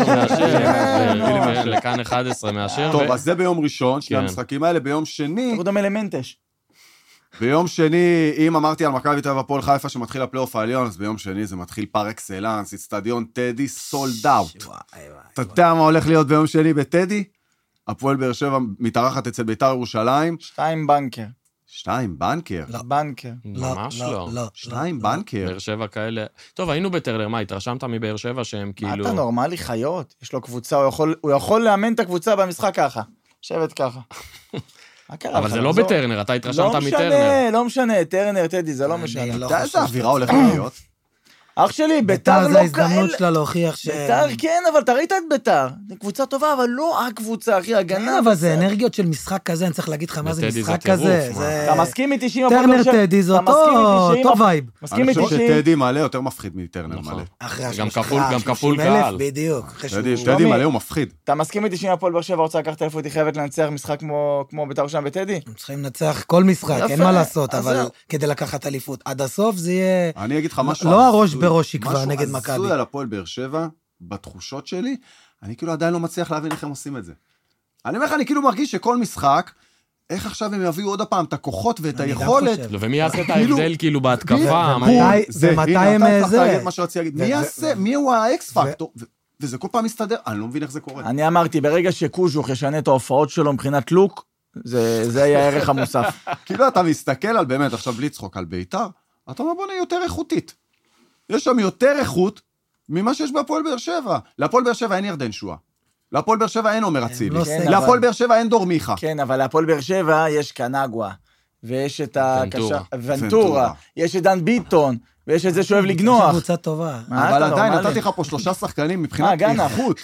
מאשר, לכאן אחד עשרה מאשר. טוב, אז זה ביום ראשון, שני המשחקים האלה, ביום שני... תראו דומה למנטש. ביום שני, אם אמרתי על מכבי תל אביב הפועל חיפה שמתחיל הפלייאוף העליון, אז ביום שני זה מתחיל פר אקסלנס, אצטדיון טדי סולד אאוט. אתה יודע מה הולך להיות ביום שני בטדי? הפועל באר שבע מתארחת אצל בית"ר ירושלים. שתיים בנקר. שתיים בנקר? לא, בנקר. ממש לא. שתיים בנקר. באר שבע כאלה. טוב, היינו בטרנר, מה, התרשמת מבאר שבע שהם כאילו... מה אתה נורמלי חיות? יש לו קבוצה, הוא יכול לאמן את הקבוצה במשחק ככה. שבת ככה. אבל זה לא בטרנר, אתה התרשמת מטרנר. לא משנה, לא משנה, טרנר, טדי, זה לא משנה. אתה איזה אווירה הולכת להיות? אח שלי, ביתר לא כאלה. ביתר זה ההזדמנות שלה להוכיח ש... ביתר, כן, אבל אתה ראית את ביתר. זו קבוצה טובה, אבל לא הקבוצה, אחי, הגנה. כן, אבל זה אנרגיות של משחק כזה, אני צריך להגיד לך מה זה משחק כזה. אתה מסכים איתי שאם... טרנר טדי, זה אותו וייב. מסכים איתי שאם... אני חושב שטדי מלא יותר מפחיד מטרנר מלא. גם כפול קהל. בדיוק. טדי מלא הוא מפחיד. אתה מסכים איתי שאם הפועל באר שבע רוצה לקחת אליפות, היא חייבת לנצח משחק כמו ביתר שם בטדי? הם צריכים לנצח כל משחק, אין מה לעשות, אבל כדי לקחת אליפות עד הסוף זה יהיה... אני אגיד לך משהו... לא הראש בראש יקבע נגד מכבי. משהו הזוי על הפועל באר שבע, בתחושות שלי, אני כאילו עדיין לא מצליח להבין איך הם עושים את זה. אני אומר לך, אני כאילו מרגיש שכל משחק, איך עכשיו הם יביאו עוד הפעם את הכוחות ואת היכולת. ומי יעשה את ההבדל כאילו בהתקפה? ומתי הם זה? מי יעשה? מי הוא האקס פקטור? וזה כל פעם מסתדר, אני לא מבין איך זה קורה. אני אמרתי, ברגע שקוז'וך ישנה את ההופעות שלו מבחינת לוק, זה היה הערך המוסף. כאילו אתה מסתכל על באמת, עכשיו בלי צחוק על ביתר, אתה אומר בוא נהיה יותר איכותית. יש שם יותר איכות ממה שיש בהפועל באר שבע. להפועל באר שבע אין ירדן שואה. להפועל באר שבע אין עומר אצילי. להפועל באר שבע אין דור מיכה. כן, אבל להפועל באר שבע יש קנגווה, ויש את הקשר... ונטורה. יש את דן ביטון, ויש את זה שאוהב לגנוח. יש קבוצה טובה. אבל עדיין נתתי לך פה שלושה שחקנים מבחינת איכות.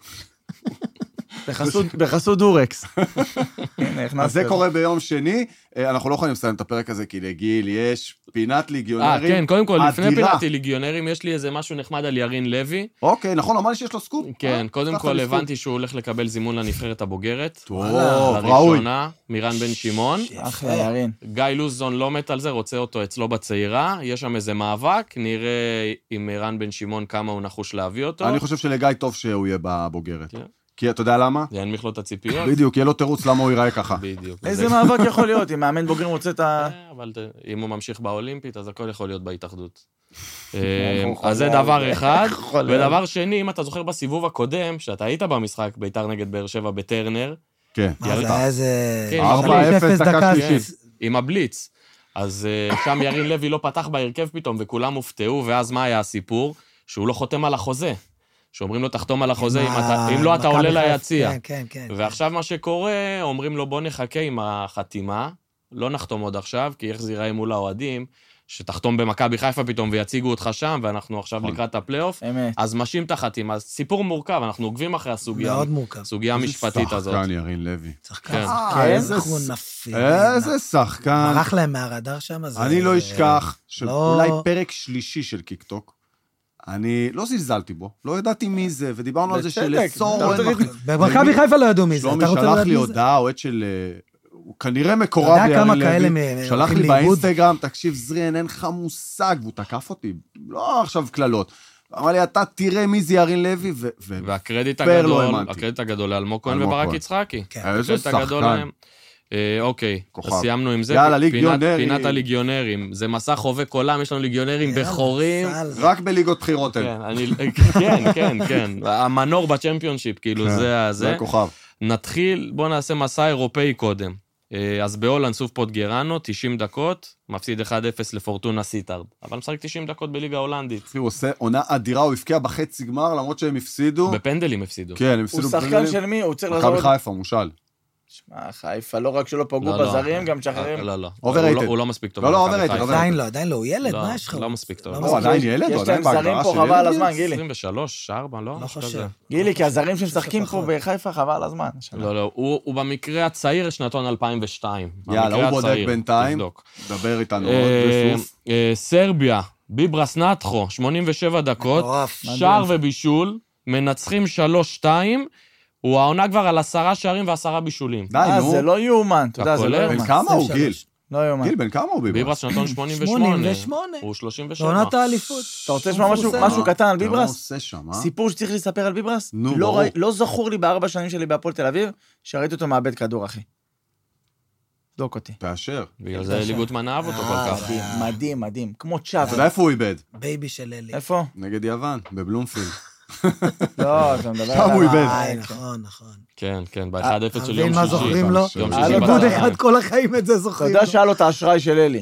בחסות דורקס. אז זה קורה ביום שני, אנחנו לא יכולים לסיים את הפרק הזה, כי לגיל יש פינת ליגיונרים אדירה. כן, קודם כל, לפני פינת ליגיונרים, יש לי איזה משהו נחמד על ירין לוי. אוקיי, נכון, אמר לי שיש לו סקופ. כן, קודם כל הבנתי שהוא הולך לקבל זימון לנבחרת הבוגרת. טוב, ראוי. לראשונה, מירן בן שמעון. אחלה, ירין. גיא לוזון לא מת על זה, רוצה אותו אצלו בצעירה, יש שם איזה מאבק, נראה עם מירן בן שמעון כמה הוא נחוש להביא אותו. אני חושב שלגיא טוב שהוא יהיה בבוגרת. כי אתה יודע למה? זה ינמיך לו את הציפיות. בדיוק, יהיה לו תירוץ למה הוא ייראה ככה. בדיוק. איזה מאבק יכול להיות? אם מאמן בוגרים רוצה את ה... אבל אם הוא ממשיך באולימפית, אז הכל יכול להיות בהתאחדות. אז זה דבר אחד. ודבר שני, אם אתה זוכר בסיבוב הקודם, שאתה היית במשחק ביתר נגד באר שבע בטרנר. כן. מה זה היה איזה... ארבע אפס דקה שלישית. עם הבליץ. אז שם ירין לוי לא פתח בהרכב פתאום, וכולם הופתעו, ואז מה היה הסיפור? שהוא לא חותם על החוזה. שאומרים לו, תחתום על החוזה, אם לא, אתה עולה ליציע. כן, כן. ועכשיו מה שקורה, אומרים לו, בוא נחכה עם החתימה, לא נחתום עוד עכשיו, כי איך זה ייראה מול האוהדים, שתחתום במכבי חיפה פתאום ויציגו אותך שם, ואנחנו עכשיו לקראת הפלייאוף, אז משים את החתימה. אז סיפור מורכב, אנחנו עוקבים אחרי הסוגיה. מאוד מורכב. סוגיה המשפטית הזאת. שחקן ירין לוי. שחקן. איזה שחקן. ברח להם מהרדאר שם. אני לא אשכח, שאולי פרק שלישי של קיקטוק, אני לא זלזלתי בו, לא ידעתי מי זה, ודיברנו על זה שלסורן... במכבי חיפה לא ידעו מי זה. שלומי שלח לי הודעה, אוהד של... הוא כנראה מקורב לירין לוי. אתה יודע כמה כאלה... שלח לי באינסטגרם, תקשיב זרין, אין לך מושג, והוא תקף אותי, לא עכשיו כללות. אמר לי, אתה תראה מי זה ירין לוי, ו... והקרדיט הגדול, הקרדיט הגדול לאלמוג כהן וברק יצחקי. איזה שחקן. אוקיי, אז סיימנו עם זה. יאללה, ליגיונרים. פינת הליגיונרים. זה מסע חובק עולם, יש לנו ליגיונרים בכורים. רק בליגות בחירות. כן, כן, כן. המנור בצ'מפיונשיפ, כאילו, זה... זה הכוכב. נתחיל, בואו נעשה מסע אירופאי קודם. אז בהולנד סוף פוטגרנו, תשעים דקות, מפסיד אחד אפס לפורטונה סיטארד. אבל משחק תשעים דקות בליגה ההולנדית. הוא עושה עונה אדירה, הוא הפקיע בחצי גמר, למרות שהם הפסידו. בפנדלים הפסידו. כן, הם הפסידו בפנדלים. הוא שחקן של מי? הוא צריך לעזור... מכבי חיפה, מושל. שמע, חיפה, לא רק שלא פגעו בזרים, גם שחררים. לא, לא. הוא לא מספיק טוב. לא, לא, אוברייטד. עדיין לא, עדיין לא, הוא ילד, מה יש לך? לא מספיק טוב. הוא עדיין ילד, הוא עדיין בהגדרה של ילד. יש להם זרים פה חבל על הזמן, גילי. עשרים ושלוש, ארבע, לא? לא חושב. גילי, כי הזרים שמשחקים פה בחיפה חבל על הזמן. לא, לא, הוא במקרה הצעיר שנתון אלפיים ושתיים. יאללה, הוא בודק בינתיים. דבר איתנו עוד בסוף. סרביה, ביברס נטחו, שמונים ושבע דקות, שער ובישול, מנצחים שלוש שתיים, הוא העונה כבר על עשרה שערים ועשרה בישולים. די, נו. זה לא יאומן, אתה יודע, זה לא יאומן. בן כמה הוא, גיל? לא יאומן. גיל, בן כמה הוא ביברס? ביברס שנתון שמונים ושמונה. הוא שלושים ושבע. עונת האליפות. אתה רוצה לשמוע משהו קטן על ביברס? אתה לא עושה שם, אה? סיפור שצריך לספר על ביברס? נו, ברור. לא זכור לי בארבע שנים שלי בהפועל תל אביב, שראיתי אותו מאבד כדור, אחי. דוק אותי. תאשר. בגלל זה ליגוטמן אהב אותו כל כך. מדהים, מדהים. כמו צ'אב. אתה יודע איפה הוא איבד? בייבי של אלי. איפה? נגד יוון, בבלומפילד. לא, אתה מדבר שם הוא איבד. נכון, נכון. כן, כן, ב-אחד אפס של יום שישי. מה זוכרים לו? על עיבוד אחד כל החיים את זה זוכרים. אתה יודע שהיה לו את האשראי של אלי.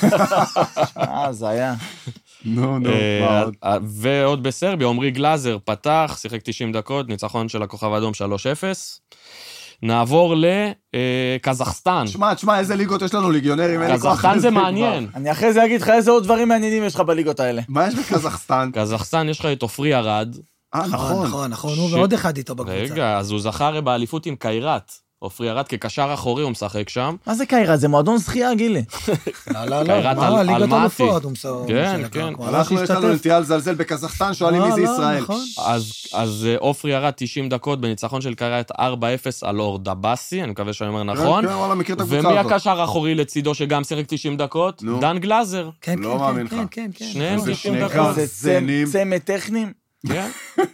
אה, זה היה. נו, נו, ועוד בסרביה, עומרי גלאזר פתח, שיחק תשעים דקות, ניצחון של הכוכב האדום שלוש אפס. נעבור לקזחסטן. תשמע, תשמע, איזה ליגות יש לנו ליגיונרים? קזחסטן זה מעניין. אני אחרי זה אגיד לך איזה עוד דברים מעניינים יש לך בליגות האלה. מה יש בקזחסטן? קזחסטן יש לך את עופרי ארד. אה, נכון. נכון, נכון, הוא ועוד אחד איתו בקבוצה. רגע, אז הוא זכר באליפות עם קיירת. עופרי ארד כקשר אחורי הוא משחק שם. מה זה קיירת? זה מועדון שחייה, גילי. לא, לא, לא, מה, ליגת אלופות, הוא מסור. כן, כן. אנחנו יש לנו נטייה לזלזל בקזחסטן, שואלים מי זה ישראל. אז עופרי ארד תשעים דקות בניצחון של קיירת ארבע אפס על אורדבאסי, אני מקווה שאני אומר נכון. כן, וואלה, מכיר את הקבוצה הזאת. ומי הקשר האחורי לצידו שגם שיחק תשעים דקות? דן גלאזר. כן, לא מאמין לך. כן, כן. שניהם תשעים דקות. זה צמד טכנים? כן.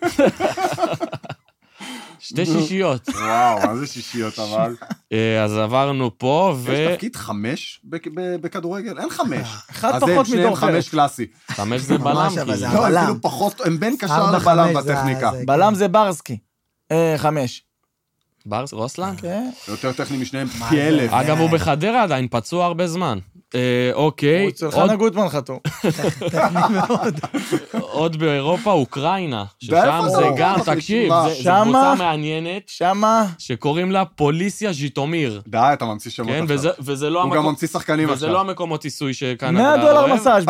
שתי שישיות. וואו, מה זה שישיות אבל? אז עברנו פה, ו... יש תפקיד חמש בכדורגל? אין חמש. אחד פחות מדור חמש קלאסי. חמש זה בלם, כאילו. לא, הם כאילו פחות, הם בין קשר לבלם בטכניקה. בלם זה ברסקי. חמש. ברס, רוסלן? כן. יותר טכני משניהם פי אלף. אגב, הוא בחדרה עדיין, פצוע הרבה זמן. אוקיי. הוא אצל חנה גוטמן חתום. טכני מאוד. עוד באירופה, אוקראינה. ששם זה גם, תקשיב, זה קבוצה מעניינת. שמה? שקוראים לה פוליסיה ז'יטומיר. די, אתה ממציא שמות עכשיו. וזה לא הוא גם ממציא שחקנים עכשיו. וזה לא המקומות עיסוי שכאן... מאה דולר מסאז'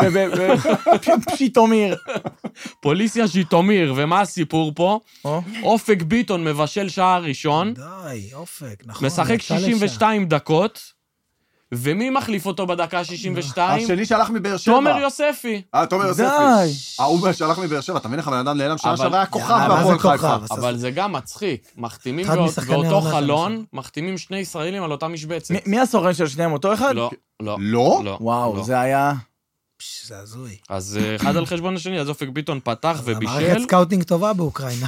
בפשיטומיר. פוליסיה ז'יטומיר, ומה הסיפור פה? אופק ביטון מבשל שעה ראשון. די, אופק, נכון. משחק שישים ושתיים דקות. ומי מחליף אותו בדקה שישים ושתיים? השני שהלך מבאר שבע. תומר יוספי. אה, תומר יוספי. די. ההוא שהלך מבאר שבע, אתה מבין איך הבן אדם נעלם שנה שעברה היה כוכב בהפועל חיפה. אבל זה גם מצחיק. מחתימים באותו חלון, מחתימים שני ישראלים על אותה משבצת. מי הסוכן של שניהם? אותו אחד? לא, לא. לא? וואו, זה היה... זה הזוי. אז אחד על חשבון השני, אז אופק ביטון פתח ובישל. המערכת סקאוטינג טובה באוקראינה.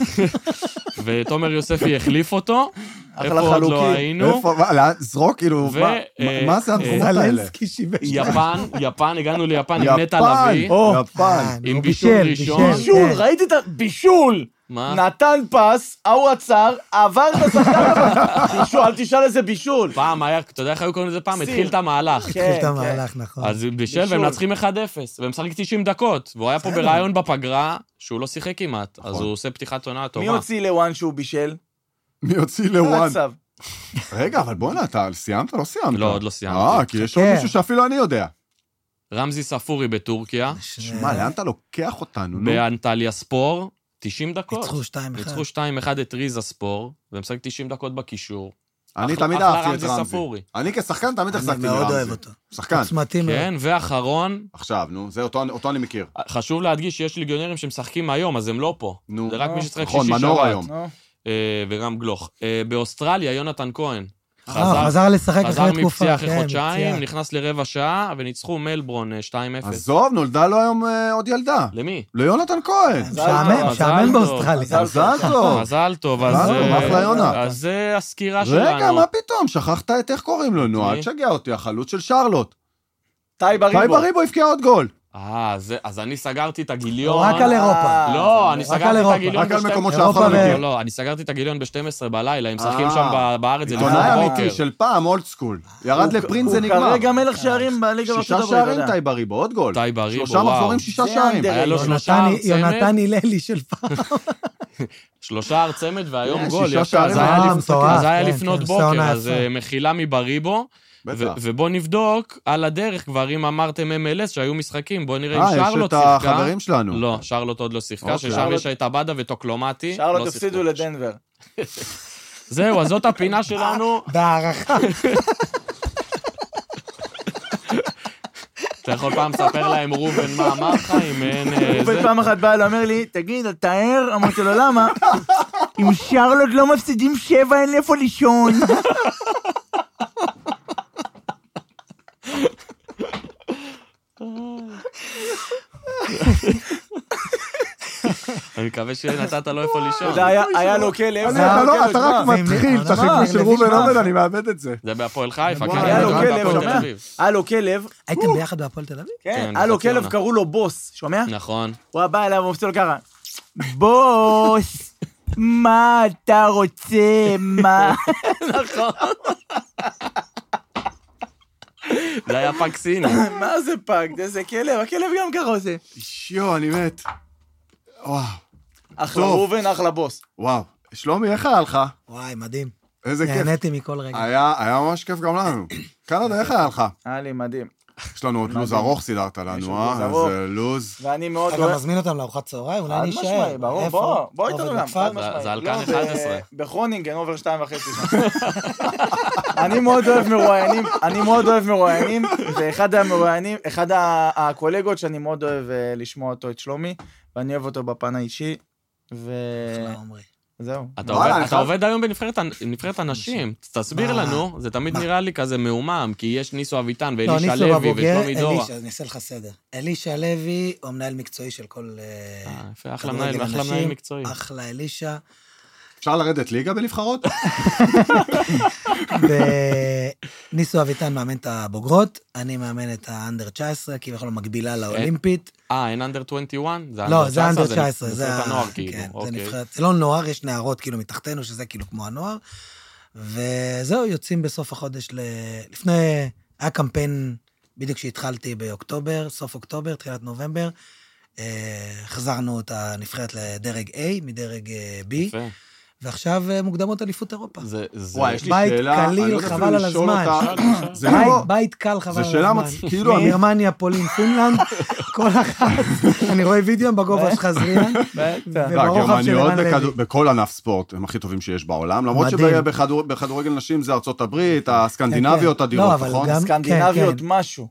ותומר יוספי החליף אותו. איפה עוד לא היינו? זרוק, כאילו, מה זה המקומות האלה? יפן, יפן, הגענו ליפן עם נטע לביא. יפן. עם בישול ראשון. בישול, ראיתי את הבישול. מה? נתן פס, ההוא עצר, עבר את השחקן. בישול, אל תשאל איזה בישול. פעם היה, אתה יודע איך היו קוראים לזה פעם? התחיל את המהלך. התחיל את המהלך, נכון. אז בישל והם נצחים אחד אפס, והם משחק תשעים דקות. והוא היה פה ברעיון בפגרה, שהוא לא שיחק כמעט. אז הוא עושה פתיחת עונה טובה. מי הוציא לוואן שהוא בישל? מי הוציא לוואן? עצב. רגע, אבל בוא'נה, אתה סיימת? לא סיימת. לא, עוד לא סיימתי. אה, כי יש עוד מישהו שאפילו אני יודע. רמזי ספורי בטורקיה. שמע, לאן אתה לוקח אותנו? באנטליה ספור, תשעים דקות. ניצחו שתיים אחד. ניצחו שתיים אחד את ריזה ספור, והם משחק תשעים דקות בקישור. אני תמיד אהבתי את רמזי. אני כשחקן תמיד החזקתי מרמזי. אני מאוד אוהב אותו. שחקן. כן, ואחרון. עכשיו, נו, זה אותו אני מכיר. חשוב להדגיש שיש ליגיונרים שמשחקים היום, אז הם לא פה. נו. זה רק מי ששחק נכון, שישי מנור שבת. היום. וגם גלוך. באוסטרליה, יונתן כהן. חזר לשחק אחרי תקופה. חזר מפציעה אחרי חודשיים, נכנס לרבע שעה, וניצחו מלבורן שתיים אפס. עזוב, נולדה לו היום עוד ילדה. למי? ליונתן כהן. שעמם באוסטרליה. מזל טוב. מזל טוב, אז זה הסקירה שלנו. רגע, מה פתאום? שכחת את איך קוראים לו, נו, אל תשגע אותי, החלוץ של שרלוט. טי בריבו. טי בריבו הבקיע עוד גול. אה, אז אני סגרתי את הגיליון. רק על אירופה. לא, אני סגרתי את הגיליון. רק על מקומות שאף אחד לא מכיר. לא, אני סגרתי את הגיליון ב-שתים עשרה בלילה, הם משחקים שם בארץ, זה לפני עיתונאי בוקר. אמיתי של פעם, אולד סקול. ירד לפרינט זה נגמר. הוא כרגע מלך שערים בליגה בארצות הברית. שישה שערים טי בריבו, עוד גול. טי בריבו, שלושה וואו. מחזורים, שישה שערים. היה לו שלושה ארצמד. יונתן היללי של פעם. שלושה ארצמד והיום גול. שישה שערים. אז היה לפנות בוקר, אז מחילה מבריבו. ובוא נבדוק על הדרך, כבר אם אמרתם אם אל אס שהיו משחקים, בוא נראה אם שרלוט שיחקה. אה, יש את החברים שלנו. לא, שרלוט עוד לא שיחקה, ששם יש את הבאדה וטוקלומטי. שרלוט הפסידו לדנבר. זהו, אז זאת הפינה שלנו. בהערכה. אתה יכול פעם לספר להם רובן מה אמר לך, אם אין... רובן פעם אחת בא לו, אומר לי, תגיד, אתה ער? אמרתי לו, למה? אם שרלוט לא מפסידים שבע, אין לי איפה לישון. אני מקווה שנתת לו איפה לישון. זה היה לו כלב. אתה רק מתחיל, אתה חיכו של רובן עובד, אני מאבד את זה. זה בהפועל חיפה. היה לו כלב, שומע? היה לו כלב. הייתם ביחד בהפועל תל אביב? כן, היה לו כלב, קראו לו בוס, שומע? נכון. הוא בא אליו ומפצה לו ככה, בוס, מה אתה רוצה, מה? נכון. זה היה פג סיני. מה זה פג? זה כלב, הכלב גם ככה עושה. שיו, אני מת. וואו. אחלה רובן, אחלה בוס. וואו. שלומי, איך היה לך? וואי, מדהים. איזה כיף. נהניתי מכל רגע. היה ממש כיף גם לנו. קנדה, איך היה לך? היה לי מדהים. יש לנו עוד לוז ארוך, סידרת לנו, אה? אז לוז. ואני מאוד אתה גם מזמין אותם לארוחת צהריים, אולי אני אשאר. ברור, בוא, בוא איתנו גם. זה על כאן אחת עשרה. בכרונינגן, עובר שתיים וחצי. אני מאוד אוהב מרואיינים, אני מאוד אוהב מרואיינים, ואחד המרואיינים, אחד הקולגות שאני מאוד אוהב לשמוע אותו, את שלומי, ואני אוהב אותו בפן האישי, ו... זהו. אתה עובד היום בנבחרת הנשים, תסביר לנו, זה תמיד נראה לי כזה מאומם, כי יש ניסו אביטן ואלישה לוי ושלומי דורה. אני אעשה לך סדר. אלישה לוי הוא מנהל מקצועי של כל... אחלה מנהל מקצועי. אחלה אלישה. אפשר לרדת ליגה בנבחרות? ניסו אביטן מאמן את הבוגרות, אני מאמן את האנדר תשע עשרה, כי בכלל מקבילה לאולימפית. אה, אין אנדר עשרים ואחת? לא, זה אנדר תשע עשרה. זה הנוער כאילו. זה לא נוער, יש נערות כאילו מתחתנו, שזה כאילו כמו הנוער. וזהו, יוצאים בסוף החודש לפני, היה קמפיין בדיוק שהתחלתי באוקטובר, סוף אוקטובר, תחילת נובמבר. חזרנו את הנבחרת לדרג A, מדרג B. יפה. ועכשיו מוקדמות אליפות אירופה. וואי, יש לי בית שאלה, קליל, חבל על הזמן. בית קל, חבל על הזמן. גרמניה, פולין, פינלנד, כל אחת. אני רואה וידאו בגובה שלך זריאן. גרמניות בכל ענף ספורט, הם הכי טובים שיש בעולם, למרות שבכדורגל נשים זה ארצות הברית, הסקנדינביות אדירות, נכון? הסקנדינביות משהו.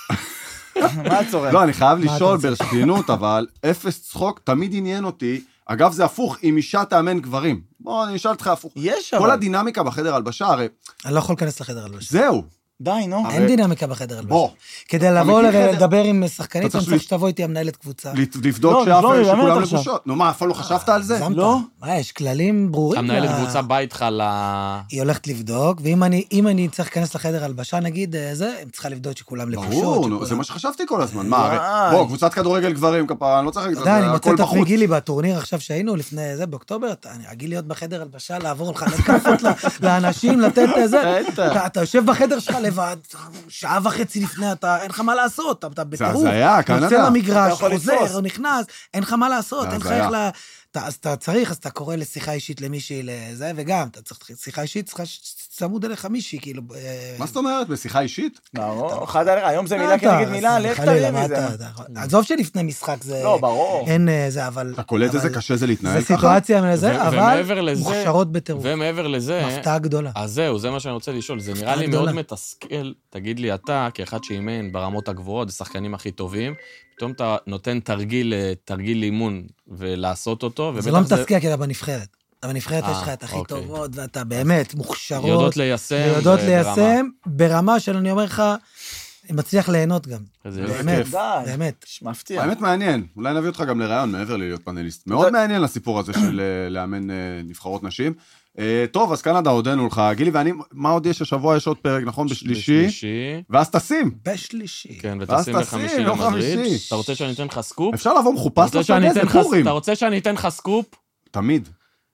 מה הצורך? לא, אני חייב לשאול ברצינות, אבל אפס צחוק תמיד עניין אותי. אגב, זה הפוך, אם אישה תאמן גברים. בוא, אני אשאל אותך הפוך. יש, כל הדינמיקה בחדר הלבשה, הרי... אני לא יכול להיכנס לחדר הלבשה. זהו. די, נו. אין דינמיקה בחדר הלבשה. בוא. כדי לבוא לדבר עם שחקנית, אני צריך שתבוא איתי המנהלת קבוצה. לבדוק שכולם לבושות. נו מה, אף לא חשבת על זה? לא. מה, יש כללים ברורים. המנהלת קבוצה בא איתך ל... היא הולכת לבדוק, ואם אני צריך להיכנס לחדר הלבשה, נגיד, זה, היא צריכה לבדוק שכולם לבושות. ברור, זה מה שחשבתי כל הזמן. מה, בוא, קבוצת כדורגל גברים, כפרה, אני לא צריך להגיד, אני מוצא את עצמי גילי בטורניר עכשיו שהיינו לפני זה, באוקטובר, אני אגיל להיות בחדר הלבשה, לעבור לך לקפות לאנשים, לתת זה. אתה יושב בחדר שלך לבד, שעה וחצי לפני, אין לך מה לעשות, אתה בטירוף, יוצא למגרש, חוזר, נכנס, אין לך מה לעשות, אין לך איך ל... אז אתה צריך, אז אתה קורא לשיחה אישית למישהי לזה, וגם, אתה צריך שיחה אישית, צריך צמוד אליך מישהי, כאילו... מה זאת אומרת? בשיחה אישית? ברור, היום זה מילה כנגד מילה, לך תרים מזה. עזוב שלפני משחק זה... לא, ברור. אין זה, אבל... אתה קולט איזה קשה זה להתנהל ככה? זה סיטואציה מזה, אבל מוכשרות בטירוף. ומעבר לזה... מפתעה גדולה. אז זהו, זה מה שאני רוצה לשאול. זה נראה לי מאוד מתסכל, תגיד לי אתה, כאחד שאימן ברמות הגבוהות, השחקנים הכי טובים, פתאום אתה נותן תרגיל, תרגיל אימון ולעשות אותו. זה לא מתסכל כי אתה בנבחרת. אתה בנבחרת יש לך את הכי טובות, ואתה באמת מוכשרות. יודעות ליישם. יודעות ליישם ברמה של, אני אומר לך, אני מצליח ליהנות גם. באמת, באמת. מפתיע. האמת מעניין. אולי נביא אותך גם לרעיון מעבר להיות פאנליסט. מאוד מעניין לסיפור הזה של לאמן נבחרות נשים. טוב, אז קנדה עודנו לך. גילי, ואני, מה עוד יש? השבוע יש עוד פרק, נכון? בשלישי. ואז תשים. בשלישי. כן, ותשים בחמישי למדריד. אתה רוצה שאני אתן לך סקופ? אפשר לבוא מחופש לשדה, זה פורים. אתה רוצה שאני אתן לך סקופ? תמיד.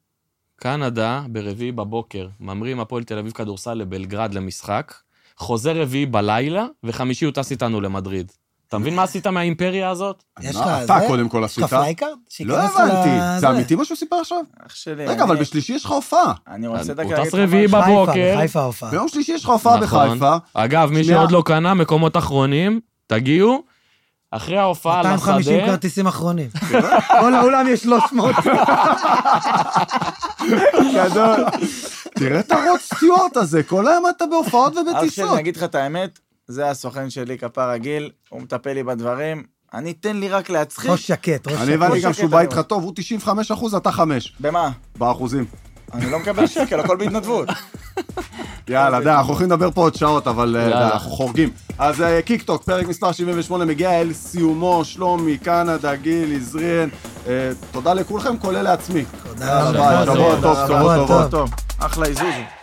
קנדה, ברביעי בבוקר, ממרים הפועל תל אביב כדורסל לבלגרד למשחק, חוזר רביעי בלילה, וחמישי הוא טס איתנו למדריד. אתה מבין מה עשית מהאימפריה הזאת? יש לך זה? אתה קודם כל עשית. יש לך פלייקארד? לא הבנתי. זה אמיתי מה שהוא סיפר עכשיו? רגע, אבל בשלישי יש לך הופעה. אני רוצה דקה. הוא טס רביעי בבוקר. בחיפה הופעה. ביום שלישי יש לך הופעה בחיפה. אגב, מי שעוד לא קנה, מקומות אחרונים, תגיעו. אחרי ההופעה לשדה... מאתיים וחמישים כרטיסים אחרונים. כל העולם יש שלוש מאות. גדול. תראה את הרוץ סטיוארט הזה, כל היום אתה בהופעות ובטיסות. אני אגיד לך את האמת, זה הסוכן שלי כפר רגיל, הוא מטפל לי בדברים, אני אתן לי רק להצחיק. ראש שקט, ראש שקט. אני הבנתי גם שהוא בא איתך טוב, הוא תשעים וחמישה אחוז, אתה חמש. במה? באחוזים. אני לא מקבל שקל, הכל בהתנדבות. יאללה, די, אנחנו יכולים לדבר פה עוד שעות, אבל אנחנו חורגים. אז קיקטוק, פרק מספר שבעים ושמונה, מגיע אל סיומו, שלומי, קנדה, גיל, עזריאן. תודה לכולכם, כולל לעצמי. תודה. שבוע טוב, שבוע טוב. אחלה איזוזו.